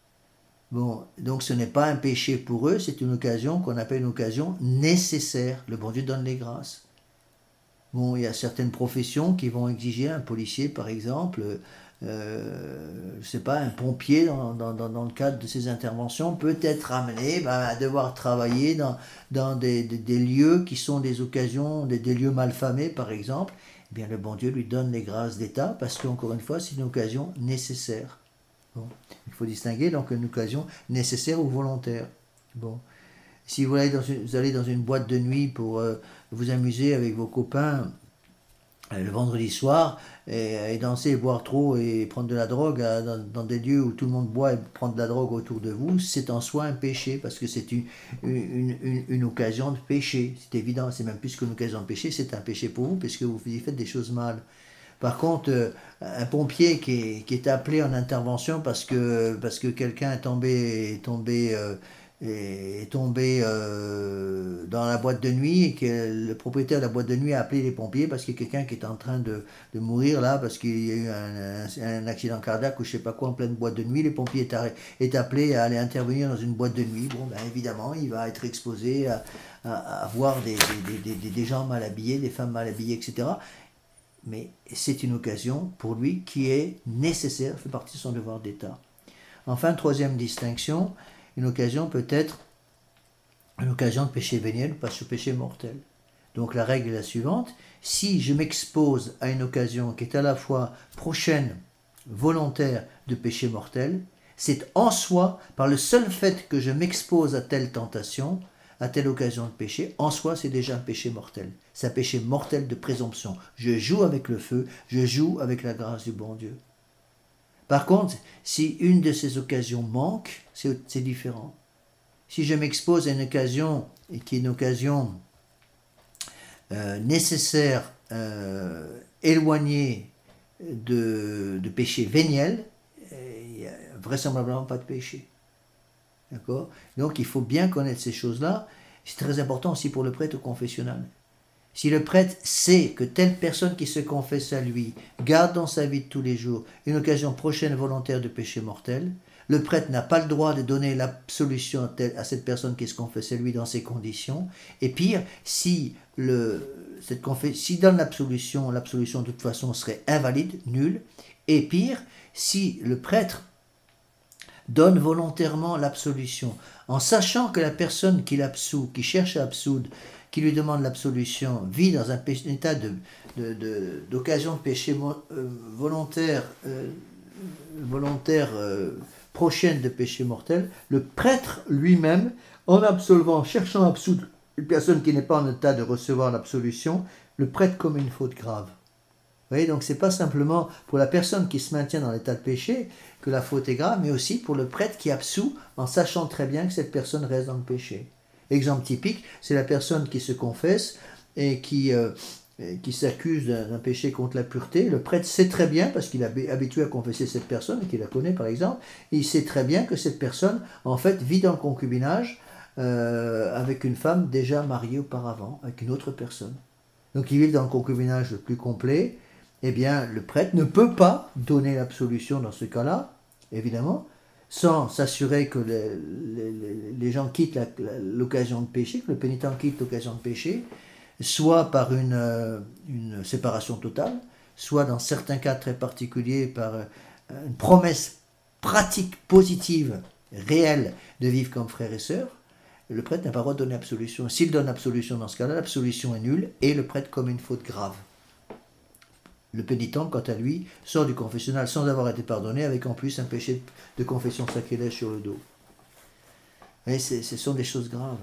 Bon, donc ce n'est pas un péché pour eux, c'est une occasion qu'on appelle une occasion nécessaire. Le bon Dieu donne les grâces. Bon, il y a certaines professions qui vont exiger, un policier par exemple, euh, je ne sais pas, un pompier dans, dans, dans le cadre de ses interventions peut être amené ben, à devoir travailler dans, dans des, des, des lieux qui sont des occasions, des, des lieux malfamés par exemple. Eh bien, le bon Dieu lui donne les grâces d'État parce qu'encore une fois, c'est une occasion nécessaire. Bon. Il faut distinguer donc une occasion nécessaire ou volontaire. Bon. Si vous allez dans une, vous allez dans une boîte de nuit pour euh, vous amuser avec vos copains euh, le vendredi soir et, et danser, et boire trop et prendre de la drogue à, dans, dans des lieux où tout le monde boit et prend de la drogue autour de vous, c'est en soi un péché parce que c'est une, une, une, une occasion de péché. C'est évident, c'est même plus qu'une occasion de péché, c'est un péché pour vous puisque vous y faites des choses mal. Par contre, euh, un pompier qui est, qui est appelé en intervention parce que, parce que quelqu'un est tombé, est tombé, euh, est tombé euh, dans la boîte de nuit et que le propriétaire de la boîte de nuit a appelé les pompiers parce qu'il y a quelqu'un qui est en train de, de mourir là, parce qu'il y a eu un, un, un accident cardiaque ou je ne sais pas quoi en pleine boîte de nuit, les pompiers est, est appelé à aller intervenir dans une boîte de nuit. Bon, ben évidemment, il va être exposé à, à, à voir des, des, des, des, des gens mal habillés, des femmes mal habillées, et cetera. Mais c'est une occasion pour lui qui est nécessaire, fait partie de son devoir d'État. Enfin, troisième distinction, une occasion peut être une occasion de péché véniel ou pas de péché mortel. Donc la règle est la suivante, si je m'expose à une occasion qui est à la fois prochaine, volontaire de péché mortel, c'est en soi, par le seul fait que je m'expose à telle tentation, à telle occasion de péché, en soi c'est déjà un péché mortel. C'est un péché mortel de présomption. Je joue avec le feu, je joue avec la grâce du bon Dieu. Par contre, si une de ces occasions manque, c'est, c'est différent. Si je m'expose à une occasion, et qui est une occasion euh, nécessaire, euh, éloignée de, de péché véniel, il n'y a vraisemblablement pas de péché. D'accord ? Donc il faut bien connaître ces choses-là. C'est très important aussi pour le prêtre confessionnal. Si le prêtre sait que telle personne qui se confesse à lui garde dans sa vie de tous les jours une occasion prochaine volontaire de péché mortel, le prêtre n'a pas le droit de donner l'absolution à, telle, à cette personne qui se confesse à lui dans ces conditions. Et pire, si, le, cette confess, si donne l'absolution, l'absolution de toute façon serait invalide, nulle. Et pire, si le prêtre donne volontairement l'absolution, en sachant que la personne qui l'absout, qui cherche à absoudre, qui lui demande l'absolution, vit dans un, péché, un état de, de, de, d'occasion de péché euh, volontaire, euh, volontaire euh, prochaine de péché mortel, le prêtre lui-même, en absolvant, cherchant à absoudre une personne qui n'est pas en état de recevoir l'absolution, le prête comme une faute grave. Vous voyez, donc c'est pas simplement pour la personne qui se maintient dans l'état de péché que la faute est grave, mais aussi pour le prêtre qui absout en sachant très bien que cette personne reste dans le péché. Exemple typique, c'est la personne qui se confesse et qui, euh, qui s'accuse d'un, d'un péché contre la pureté. Le prêtre sait très bien, parce qu'il est habitué à confesser cette personne, et qu'il la connaît par exemple, il sait très bien que cette personne, en fait, vit dans le concubinage euh, avec une femme déjà mariée auparavant, avec une autre personne. Donc il vit dans le concubinage le plus complet. Eh bien, le prêtre ne peut pas donner l'absolution dans ce cas-là, évidemment, sans s'assurer que les, les, les gens quittent la, la, l'occasion de péché, que le pénitent quitte l'occasion de péché, soit par une, une séparation totale, soit dans certains cas très particuliers par une promesse pratique, positive, réelle de vivre comme frères et sœurs. Le prêtre n'a pas le droit de donner absolution. S'il donne absolution dans ce cas-là, l'absolution est nulle et le prêtre commet une faute grave. Le pénitent, quant à lui, sort du confessionnal sans avoir été pardonné, avec en plus un péché de confession sacrilège sur le dos. Et c'est, ce sont des choses graves.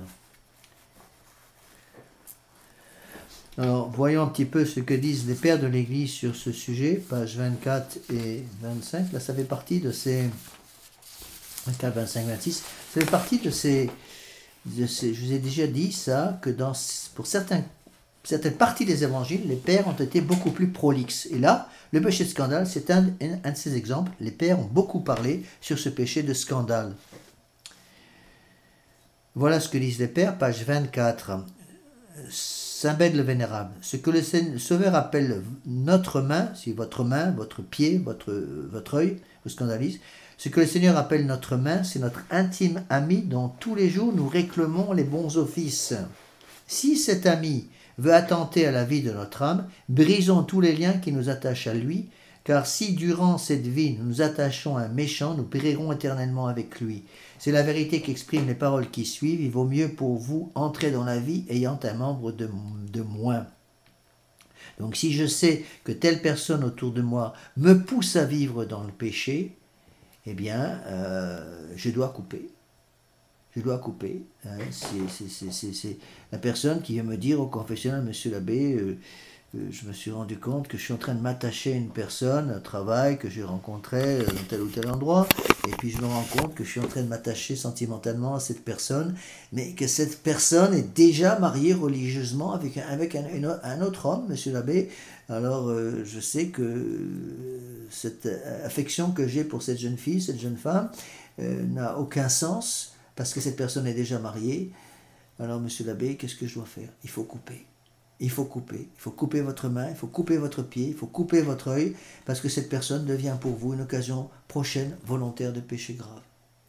Alors, voyons un petit peu ce que disent les pères de l'Église sur ce sujet, pages vingt-quatre et vingt-cinq. Là, ça fait partie de ces... vingt-quatre, vingt-cinq, vingt-six. Ça fait partie de ces... De ces je vous ai déjà dit ça, que dans, pour certains certaines parties des évangiles, les pères ont été beaucoup plus prolixes. Et là, le péché de scandale, c'est un, un, un de ces exemples. Les pères ont beaucoup parlé sur ce péché de scandale. Voilà ce que disent les pères, page vingt-quatre. Saint Bède le Vénérable. Ce que le Sauveur appelle notre main, si votre main, votre pied, votre, votre œil vous scandalise, ce que le Seigneur appelle notre main, c'est notre intime ami dont tous les jours nous réclamons les bons offices. Si cet ami veut attenter à la vie de notre âme, brisons tous les liens qui nous attachent à lui, car si durant cette vie nous nous attachons à un méchant, nous périrons éternellement avec lui. C'est la vérité qu'expriment les paroles qui suivent. Il vaut mieux pour vous entrer dans la vie ayant un membre de, de moins. Donc si je sais que telle personne autour de moi me pousse à vivre dans le péché, eh bien, euh, je dois couper. Je dois couper. Hein. C'est, c'est, c'est, c'est, c'est la personne qui vient me dire au confessionnal, monsieur l'abbé, euh, euh, je me suis rendu compte que je suis en train de m'attacher à une personne, un travail que j'ai rencontré dans tel ou tel endroit, et puis je me rends compte que je suis en train de m'attacher sentimentalement à cette personne, mais que cette personne est déjà mariée religieusement avec un, avec un, une, un autre homme, monsieur l'abbé. Alors euh, je sais que cette affection que j'ai pour cette jeune fille, cette jeune femme, euh, n'a aucun sens, parce que cette personne est déjà mariée. Alors, monsieur l'abbé, qu'est-ce que je dois faire? Il faut couper. Il faut couper. Il faut couper votre main, il faut couper votre pied, il faut couper votre œil, parce que cette personne devient pour vous une occasion prochaine, volontaire de péché grave.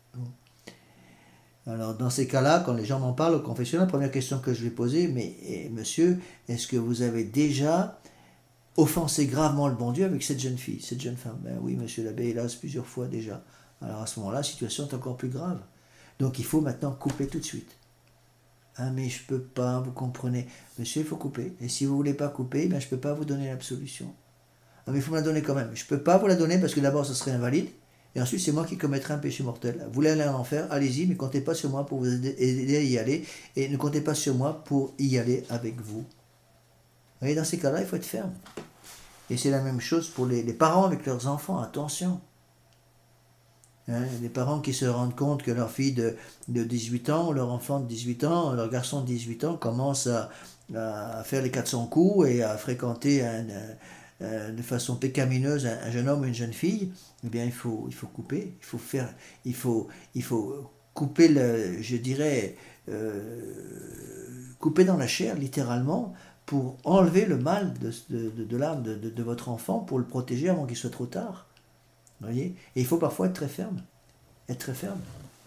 Alors, dans ces cas-là, quand les gens m'en parlent au confessionnal, la première question que je vais poser, mais eh, monsieur, est-ce que vous avez déjà offensé gravement le bon Dieu avec cette jeune fille, cette jeune femme? Ben oui, monsieur l'abbé, hélas, plusieurs fois déjà. Alors, à ce moment-là, la situation est encore plus grave. Donc il faut maintenant couper tout de suite. Ah mais je peux pas, vous comprenez. Monsieur, il faut couper. Et si vous voulez pas couper, ben, je peux pas vous donner l'absolution. Ah mais il faut me la donner quand même. Je peux pas vous la donner parce que d'abord ce serait invalide. Et ensuite c'est moi qui commettrai un péché mortel. Vous voulez aller en enfer, allez-y, mais comptez pas sur moi pour vous aider à y aller. Et ne comptez pas sur moi pour y aller avec vous. Vous voyez, dans ces cas-là, il faut être ferme. Et c'est la même chose pour les, les parents avec leurs enfants. Attention. Hein, les parents qui se rendent compte que leur fille de, de dix-huit ans, leur enfant de dix-huit ans, leur garçon de dix-huit ans commence à, à faire les quatre cents coups et à fréquenter un, un, de façon pécamineuse un, un jeune homme ou une jeune fille, eh bien il faut, il faut couper, il faut faire, il faut, il faut couper, le, je dirais, euh, couper dans la chair littéralement pour enlever le mal de, de, de, de l'âme de, de, de votre enfant, pour le protéger avant qu'il soit trop tard. Vous voyez ? Et il faut parfois être très ferme. Être très ferme.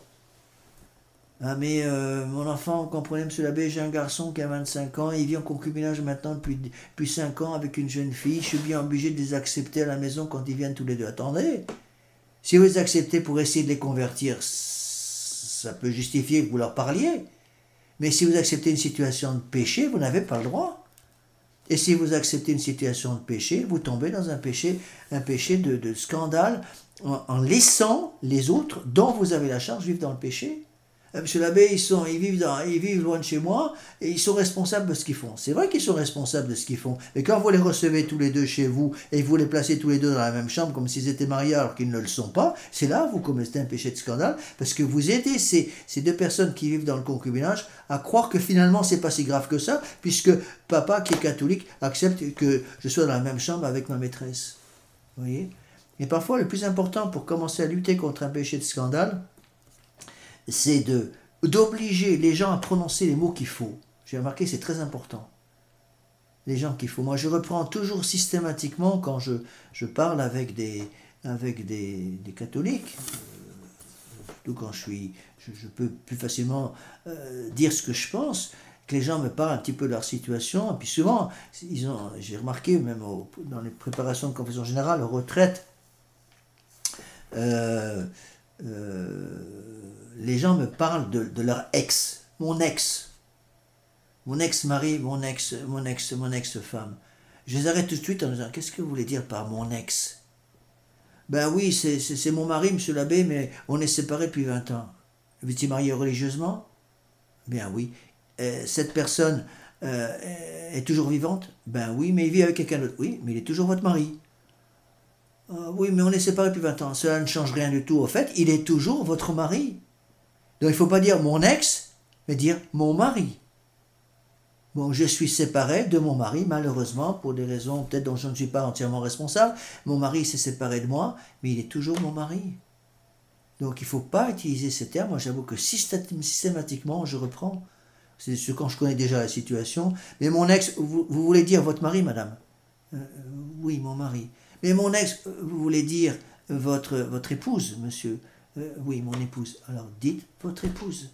Ah mais euh, mon enfant, vous comprenez, monsieur l'abbé, j'ai un garçon qui a vingt-cinq ans, il vit en concubinage maintenant depuis, depuis cinq ans avec une jeune fille, je suis bien obligé de les accepter à la maison quand ils viennent tous les deux. Attendez, si vous les acceptez pour essayer de les convertir, ça peut justifier que vous leur parliez. Mais si vous acceptez une situation de péché, vous n'avez pas le droit. Et si vous acceptez une situation de péché, vous tombez dans un péché, un péché de, de scandale en, en laissant les autres dont vous avez la charge vivre dans le péché. Monsieur l'abbé, ils, sont, ils, vivent dans, ils vivent loin de chez moi et ils sont responsables de ce qu'ils font. C'est vrai qu'ils sont responsables de ce qu'ils font. Mais quand vous les recevez tous les deux chez vous et vous les placez tous les deux dans la même chambre comme s'ils étaient mariés alors qu'ils ne le sont pas, c'est là que vous commettez un péché de scandale parce que vous aidez ces, ces deux personnes qui vivent dans le concubinage à croire que finalement c'est pas si grave que ça puisque papa qui est catholique accepte que je sois dans la même chambre avec ma maîtresse. Vous voyez ? Et parfois le plus important pour commencer à lutter contre un péché de scandale, c'est de, d'obliger les gens à prononcer les mots qu'il faut. J'ai remarqué, c'est très important. Les gens qu'il faut. Moi, je reprends toujours systématiquement quand je, je parle avec des, avec des, des catholiques, euh, surtout quand je suis, je, je peux plus facilement euh, dire ce que je pense, que les gens me parlent un petit peu de leur situation. Et puis souvent, ils ont, j'ai remarqué, même au, dans les préparations de confession générale, aux retraites, euh, euh, les gens me parlent de, de leur ex, mon ex, mon ex-mari, mon ex, mon ex, mon ex-femme. Je les arrête tout de suite en disant, qu'est-ce que vous voulez dire par mon ex ? Ben oui, c'est, c'est, c'est mon mari, monsieur l'abbé, mais on est séparés depuis vingt ans. Vous étiez marié religieusement ? Ben oui. Euh, cette personne euh, est toujours vivante ? Ben oui, mais il vit avec quelqu'un d'autre. Oui, mais il est toujours votre mari. Ah, oui, mais on est séparés depuis vingt ans. Cela ne change rien du tout. Au fait, il est toujours votre mari. Donc il ne faut pas dire mon ex, mais dire mon mari. Bon, je suis séparé de mon mari, malheureusement, pour des raisons peut-être dont je ne suis pas entièrement responsable. Mon mari s'est séparé de moi, mais il est toujours mon mari. Donc il ne faut pas utiliser ces termes. Moi, j'avoue que systématiquement, je reprends. C'est ce quand je connais déjà la situation. Mais mon ex, vous, vous voulez dire votre mari, madame ? euh, Oui, mon mari. Mais mon ex, vous voulez dire votre, votre épouse, monsieur ? euh, Oui, mon épouse. Alors dites votre épouse.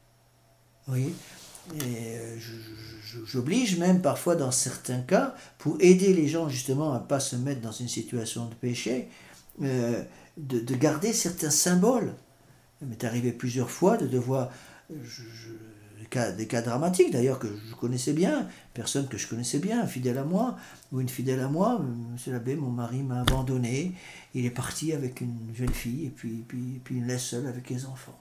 Vous voyez ? Et j'oblige même parfois dans certains cas, pour aider les gens justement à ne pas se mettre dans une situation de péché, euh, de, de garder certains symboles. Il m'est arrivé plusieurs fois de devoir, je, je, des, cas, des cas dramatiques d'ailleurs que je connaissais bien, personne que je connaissais bien, un fidèle à moi, ou une fidèle à moi, monsieur l'abbé, mon mari m'a abandonné, il est parti avec une jeune fille, et puis, puis, puis il me laisse seul avec les enfants.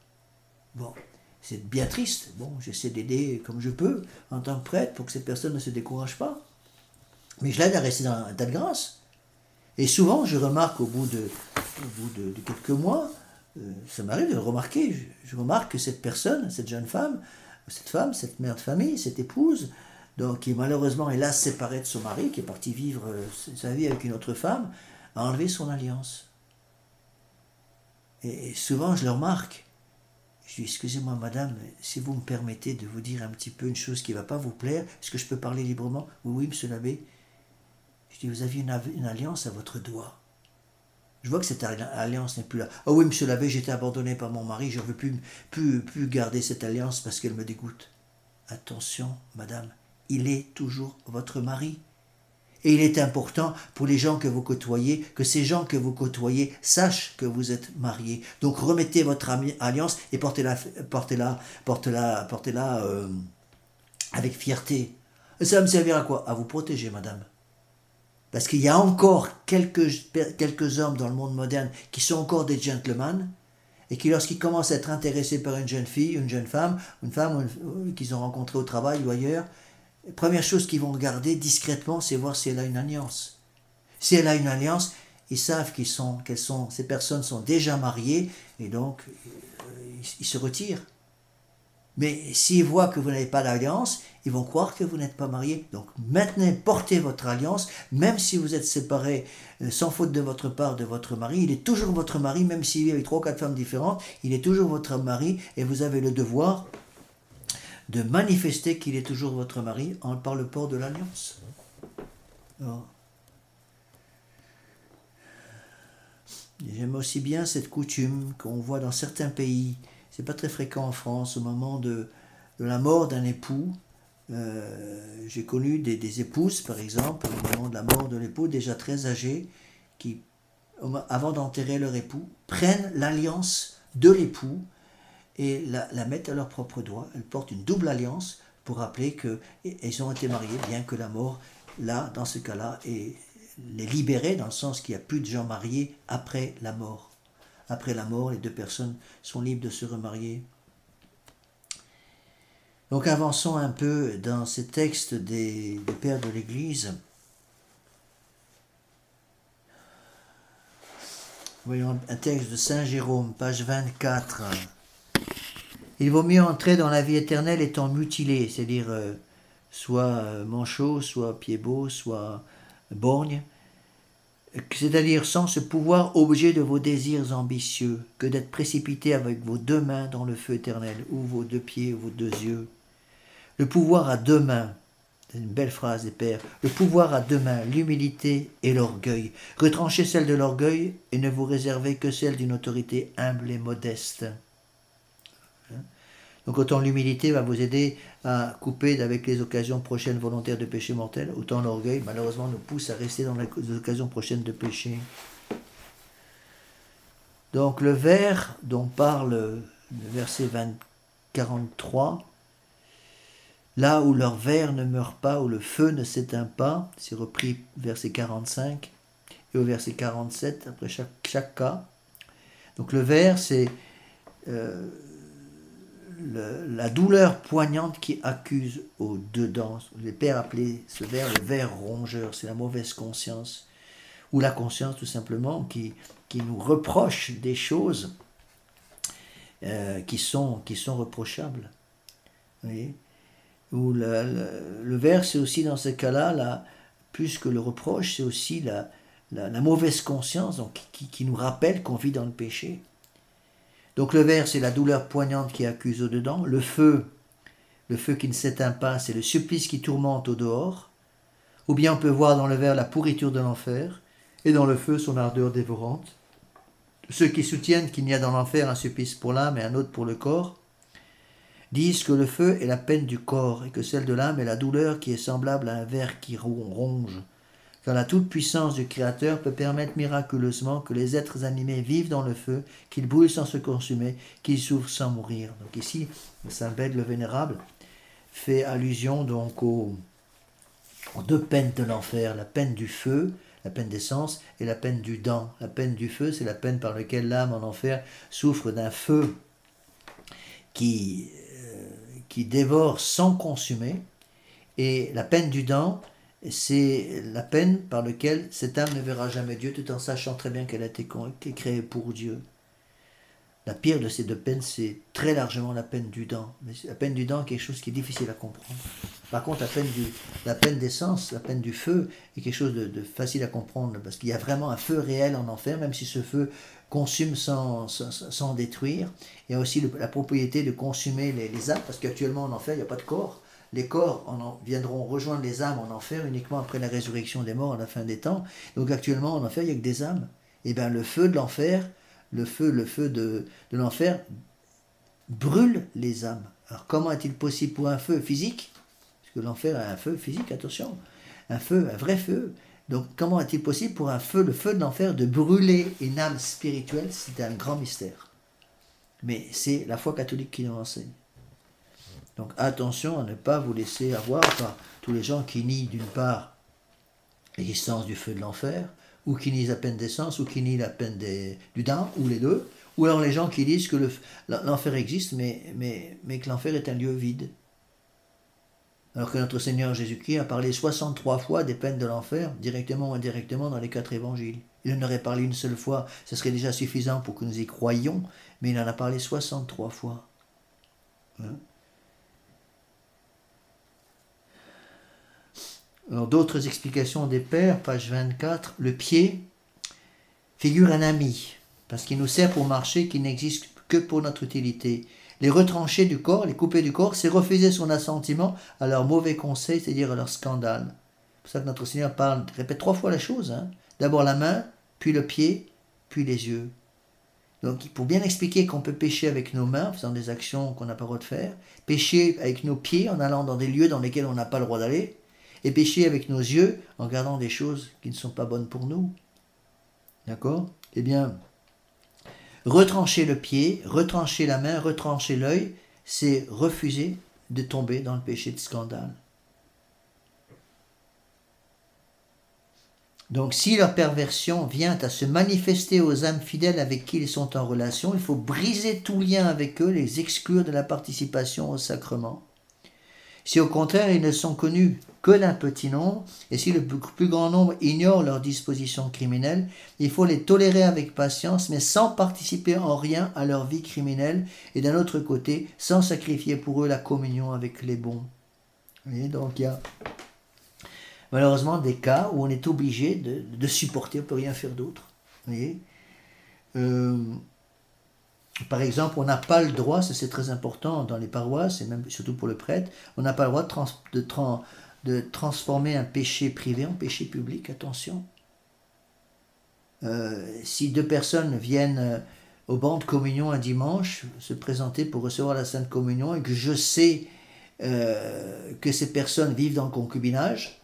Bon. C'est bien triste. Bon, j'essaie d'aider comme je peux en tant que prêtre pour que cette personne ne se décourage pas. Mais je l'aide à rester dans un état de grâce. Et souvent, je remarque au bout de, au bout de, de quelques mois, euh, ça m'arrive de le remarquer, je, je remarque que cette personne, cette jeune femme, cette femme, cette mère de famille, cette épouse, donc, qui malheureusement est là séparée de son mari, qui est parti vivre euh, sa vie avec une autre femme, a enlevé son alliance. Et, et souvent, je le remarque. Je dis, excusez-moi madame, si vous me permettez de vous dire un petit peu une chose qui ne va pas vous plaire, est-ce que je peux parler librement ? Oui, oui, monsieur l'abbé. Je dis, vous aviez une, une alliance à votre doigt. Je vois que cette alliance n'est plus là. Oh oui, monsieur l'abbé, j'ai été abandonné par mon mari, je ne veux plus, plus, plus garder cette alliance parce qu'elle me dégoûte. Attention, madame, il est toujours votre mari. Et il est important pour les gens que vous côtoyez, que ces gens que vous côtoyez sachent que vous êtes mariés. Donc remettez votre alliance et portez-la, portez-la, portez-la, portez-la euh, avec fierté. Et ça va me servir à quoi? À vous protéger, madame. Parce qu'il y a encore quelques, quelques hommes dans le monde moderne qui sont encore des gentlemen et qui, lorsqu'ils commencent à être intéressés par une jeune fille, une jeune femme, une femme une, qu'ils ont rencontrée au travail ou ailleurs, la première chose qu'ils vont regarder discrètement, c'est voir si elle a une alliance. Si elle a une alliance, ils savent qu'ils sont, qu'elles sont, ces personnes sont déjà mariées et donc euh, ils, ils se retirent. Mais s'ils voient que vous n'avez pas d'alliance, ils vont croire que vous n'êtes pas marié. Donc maintenant, portez votre alliance, même si vous êtes séparés euh, sans faute de votre part de votre mari, il est toujours votre mari, même s'il vit avec trois ou quatre femmes différentes, il est toujours votre mari et vous avez le devoir de manifester qu'il est toujours votre mari en, par le port de l'alliance. Alors, j'aime aussi bien cette coutume qu'on voit dans certains pays. C'est pas très fréquent en France, au moment de, de la mort d'un époux. Euh, j'ai connu des, des épouses, par exemple, au moment de la mort de l'époux, déjà très âgées, qui, avant d'enterrer leur époux, prennent l'alliance de l'époux et la, la mettent à leurs propres doigts. Elles portent une double alliance pour rappeler qu'elles ont été mariées, bien que la mort, là, dans ce cas-là, est les libérer, dans le sens qu'il n'y a plus de gens mariés après la mort. Après la mort, les deux personnes sont libres de se remarier. Donc avançons un peu dans ces textes des, des pères de l'Église. Voyons un texte de Saint Jérôme, page vingt-quatre. Il vaut mieux entrer dans la vie éternelle étant mutilé, c'est-à-dire euh, soit euh, manchot, soit pied-beau, soit borgne, c'est-à-dire sans ce pouvoir objet de vos désirs ambitieux, que d'être précipité avec vos deux mains dans le feu éternel, ou vos deux pieds, ou vos deux yeux. Le pouvoir à deux mains, c'est une belle phrase des pères, le pouvoir à deux mains, l'humilité et l'orgueil. Retranchez celle de l'orgueil et ne vous réservez que celle d'une autorité humble et modeste. Donc autant l'humilité va vous aider à couper avec les occasions prochaines volontaires de péché mortel, autant l'orgueil malheureusement nous pousse à rester dans les occasions prochaines de péché. Donc le vers dont parle le verset vingt, quarante-trois, là où leur ver ne meurt pas, où le feu ne s'éteint pas, c'est repris verset quarante-cinq, et au verset quarante-sept, après chaque, chaque cas. Donc le vers c'est... Euh, Le, la douleur poignante qui accuse au dedans. Les pères appelaient ce ver le ver rongeur, c'est la mauvaise conscience, ou la conscience tout simplement qui, qui nous reproche des choses euh, qui, sont, qui sont reprochables. Vous voyez, ou le, le, le ver c'est aussi dans ce cas-là, là, plus que le reproche, c'est aussi la, la, la mauvaise conscience donc, qui, qui nous rappelle qu'on vit dans le péché. Donc le ver, c'est la douleur poignante qui accuse au dedans. Le feu, le feu qui ne s'éteint pas, c'est le supplice qui tourmente au dehors. Ou bien on peut voir dans le ver la pourriture de l'enfer, et dans le feu son ardeur dévorante. Ceux qui soutiennent qu'il n'y a dans l'enfer un supplice pour l'âme et un autre pour le corps, disent que le feu est la peine du corps, et que celle de l'âme est la douleur qui est semblable à un ver qui ronge. Car la toute-puissance du Créateur peut permettre miraculeusement que les êtres animés vivent dans le feu, qu'ils brûlent sans se consumer, qu'ils souffrent sans mourir. Donc ici, le Saint Bègue le Vénérable fait allusion donc aux, aux deux peines de l'enfer, la peine du feu, la peine d'essence, et la peine du dent. La peine du feu, c'est la peine par laquelle l'âme en enfer souffre d'un feu qui, euh, qui dévore sans consumer, et la peine du dent, c'est la peine par laquelle cette âme ne verra jamais Dieu, tout en sachant très bien qu'elle a été créée pour Dieu. La pire de ces deux peines, c'est très largement la peine du dent. Mais la peine du dent est quelque chose qui est difficile à comprendre. Par contre, la peine, du, la peine d'essence, la peine du feu, est quelque chose de, de facile à comprendre, parce qu'il y a vraiment un feu réel en enfer, même si ce feu consume sans, sans, sans détruire. Il y a aussi le, la propriété de consumer les, les âmes, parce qu'actuellement en enfer, il n'y a pas de corps. Les corps en, viendront rejoindre les âmes en enfer uniquement après la résurrection des morts à la fin des temps. Donc actuellement en enfer, il n'y a que des âmes. Et bien le feu de l'enfer, le feu, le feu de, de l'enfer brûle les âmes. Alors comment est-il possible pour un feu physique, parce que l'enfer a un feu physique, attention, un feu, un vrai feu. Donc comment est-il possible pour un feu, le feu de l'enfer, de brûler une âme spirituelle? C'est un grand mystère. Mais c'est la foi catholique qui nous enseigne. Donc attention à ne pas vous laisser avoir par tous les gens qui nient d'une part l'existence du feu de l'enfer, ou qui nient la peine d'essence, ou qui nient la peine des, du dain, ou les deux, ou alors les gens qui disent que le, l'enfer existe, mais, mais, mais que l'enfer est un lieu vide. Alors que notre Seigneur Jésus-Christ a parlé soixante-trois fois des peines de l'enfer, directement ou indirectement dans les quatre évangiles. Il en aurait parlé une seule fois, ce serait déjà suffisant pour que nous y croyions, mais il en a parlé soixante-trois fois. Hein? Alors d'autres explications des pères, page vingt-quatre, le pied figure un ami, parce qu'il nous sert pour marcher, qui n'existe que pour notre utilité. Les retrancher du corps, les couper du corps, c'est refuser son assentiment à leurs mauvais conseils, c'est-à-dire à leur scandale. C'est pour ça que notre Seigneur parle, répète trois fois la chose. Hein. D'abord la main, puis le pied, puis les yeux. Donc pour bien expliquer qu'on peut pécher avec nos mains, en faisant des actions qu'on n'a pas le droit de faire, pécher avec nos pieds en allant dans des lieux dans lesquels on n'a pas le droit d'aller, et pécher avec nos yeux en regardant des choses qui ne sont pas bonnes pour nous. D'accord ? Eh bien, retrancher le pied, retrancher la main, retrancher l'œil, c'est refuser de tomber dans le péché de scandale. Donc si leur perversion vient à se manifester aux âmes fidèles avec qui ils sont en relation, il faut briser tout lien avec eux, les exclure de la participation au sacrement. Si au contraire ils ne sont connus que d'un petit nombre, et si le plus grand nombre ignore leurs dispositions criminelles, il faut les tolérer avec patience, mais sans participer en rien à leur vie criminelle, et d'un autre côté, sans sacrifier pour eux la communion avec les bons. Vous voyez, donc il y a malheureusement des cas où on est obligé de, de supporter, on ne peut rien faire d'autre. Vous voyez, euh, par exemple, on n'a pas le droit, ça c'est très important dans les paroisses, et même surtout pour le prêtre, on n'a pas le droit de, trans, de, trans, de transformer un péché privé en péché public, attention. Euh, si deux personnes viennent au banc de communion un dimanche, se présenter pour recevoir la Sainte Communion, et que je sais euh, que ces personnes vivent dans le concubinage,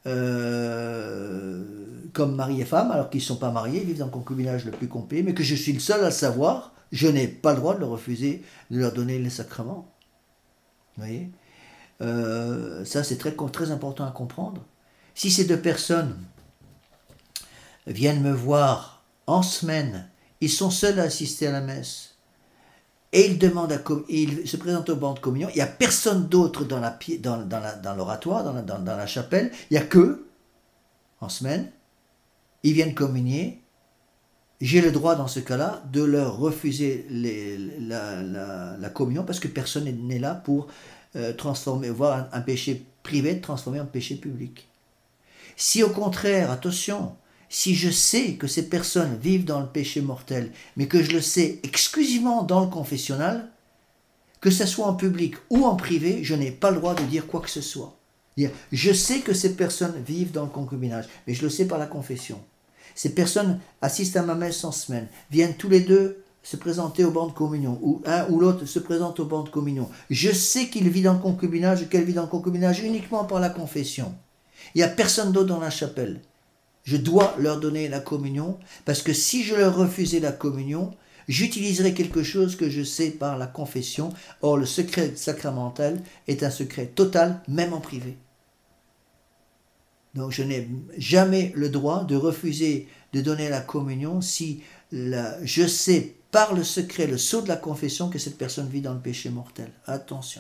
euh, comme mari et femme, alors qu'ils ne sont pas mariés, ils vivent dans le concubinage le plus complet, mais que je suis le seul à le savoir, je n'ai pas le droit de leur refuser de leur donner les sacrements. Vous voyez, euh, ça c'est très, très important à comprendre. Si ces deux personnes viennent me voir en semaine, ils sont seuls à assister à la messe, et ils demandent à et ils se présentent au banc de communion, il n'y a personne d'autre dans, la, dans, dans, la, dans l'oratoire, dans la, dans, dans la chapelle, il n'y a qu'eux, en semaine, ils viennent communier. J'ai le droit dans ce cas-là de leur refuser les, la, la, la communion parce que personne n'est là pour euh, transformer, voir un, un péché privé transformé en péché public. Si au contraire, attention, si je sais que ces personnes vivent dans le péché mortel, mais que je le sais exclusivement dans le confessionnal, que ce soit en public ou en privé, je n'ai pas le droit de dire quoi que ce soit. Je sais que ces personnes vivent dans le concubinage, mais je le sais par la confession. Ces personnes assistent à ma messe en semaine, viennent tous les deux se présenter au banc de communion, ou un ou l'autre se présente au banc de communion. Je sais qu'il vit dans le concubinage et qu'elle vit dans le concubinage uniquement par la confession. Il n'y a personne d'autre dans la chapelle. Je dois leur donner la communion, parce que si je leur refusais la communion, j'utiliserais quelque chose que je sais par la confession. Or, le secret sacramental est un secret total, même en privé. Donc je n'ai jamais le droit de refuser de donner la communion si la, je sais par le secret, le sceau de la confession, que cette personne vit dans le péché mortel. Attention.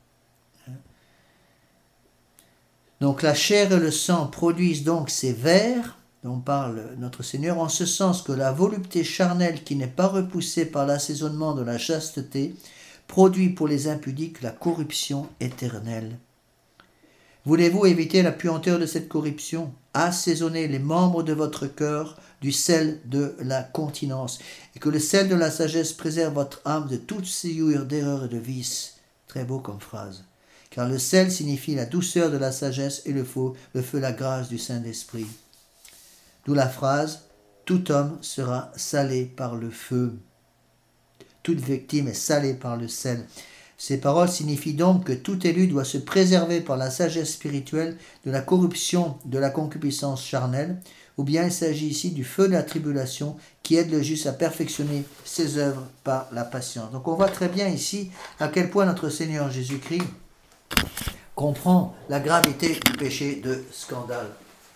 Donc la chair et le sang produisent donc ces vers dont parle notre Seigneur, en ce sens que la volupté charnelle qui n'est pas repoussée par l'assaisonnement de la chasteté produit pour les impudiques la corruption éternelle. Voulez-vous éviter la puanteur de cette corruption? Assaisonnez les membres de votre cœur du sel de la continence, et que le sel de la sagesse préserve votre âme de toute souillure d'erreur et de vice. Très beau comme phrase. Car le sel signifie la douceur de la sagesse et le feu, le feu la grâce du Saint-Esprit. D'où la phrase « Tout homme sera salé par le feu ». Toute victime est salée par le sel. Ces paroles signifient donc que tout élu doit se préserver par la sagesse spirituelle de la corruption de la concupiscence charnelle, ou bien il s'agit ici du feu de la tribulation qui aide le juste à perfectionner ses œuvres par la patience. Donc on voit très bien ici à quel point notre Seigneur Jésus-Christ comprend la gravité du péché de scandale.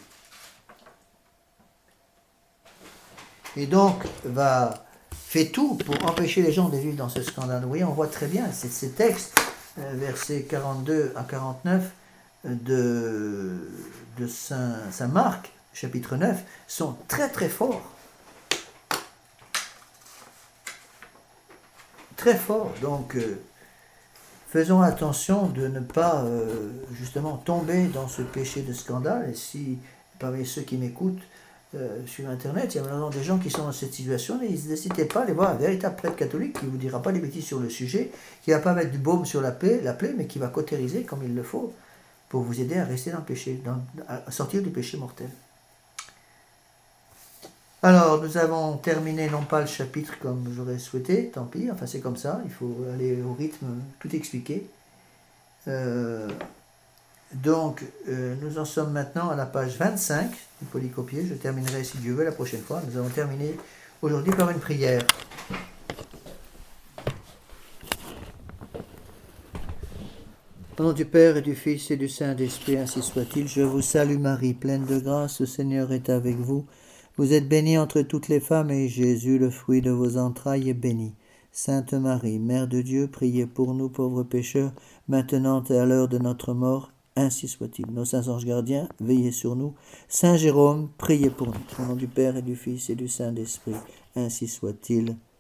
Et donc va fait tout pour empêcher les gens de vivre dans ce scandale. Vous voyez, on voit très bien ces, ces textes, euh, versets quarante-deux à quarante-neuf de, de Saint, Saint Marc, chapitre neuf, sont très très forts. Très forts. Donc, euh, faisons attention de ne pas euh, justement tomber dans ce péché de scandale. Et si parmi ceux qui m'écoutent, Euh, sur Internet, il y a maintenant des gens qui sont dans cette situation, et n'hésitez pas à aller voir un véritable prêtre catholique qui ne vous dira pas des bêtises sur le sujet, qui ne va pas mettre du baume sur la plaie, la plaie, mais qui va cautériser comme il le faut pour vous aider à rester dans le péché, dans, à sortir du péché mortel. Alors, nous avons terminé non pas le chapitre comme j'aurais souhaité, tant pis, enfin c'est comme ça, il faut aller au rythme, tout expliquer. Euh, Donc, euh, nous en sommes maintenant à la page vingt-cinq du polycopier. Je terminerai, si Dieu veut, la prochaine fois. Nous avons terminé aujourd'hui par une prière. Au nom du Père et du Fils et du Saint-Esprit, ainsi soit-il. Je vous salue Marie, pleine de grâce, le Seigneur est avec vous. Vous êtes bénie entre toutes les femmes, et Jésus, le fruit de vos entrailles, est béni. Sainte Marie, Mère de Dieu, priez pour nous pauvres pécheurs, maintenant et à l'heure de notre mort. Ainsi soit-il. Nos saints anges gardiens, veillez sur nous. Saint Jérôme, priez pour nous. Au nom du Père et du Fils et du Saint-Esprit, ainsi soit-il.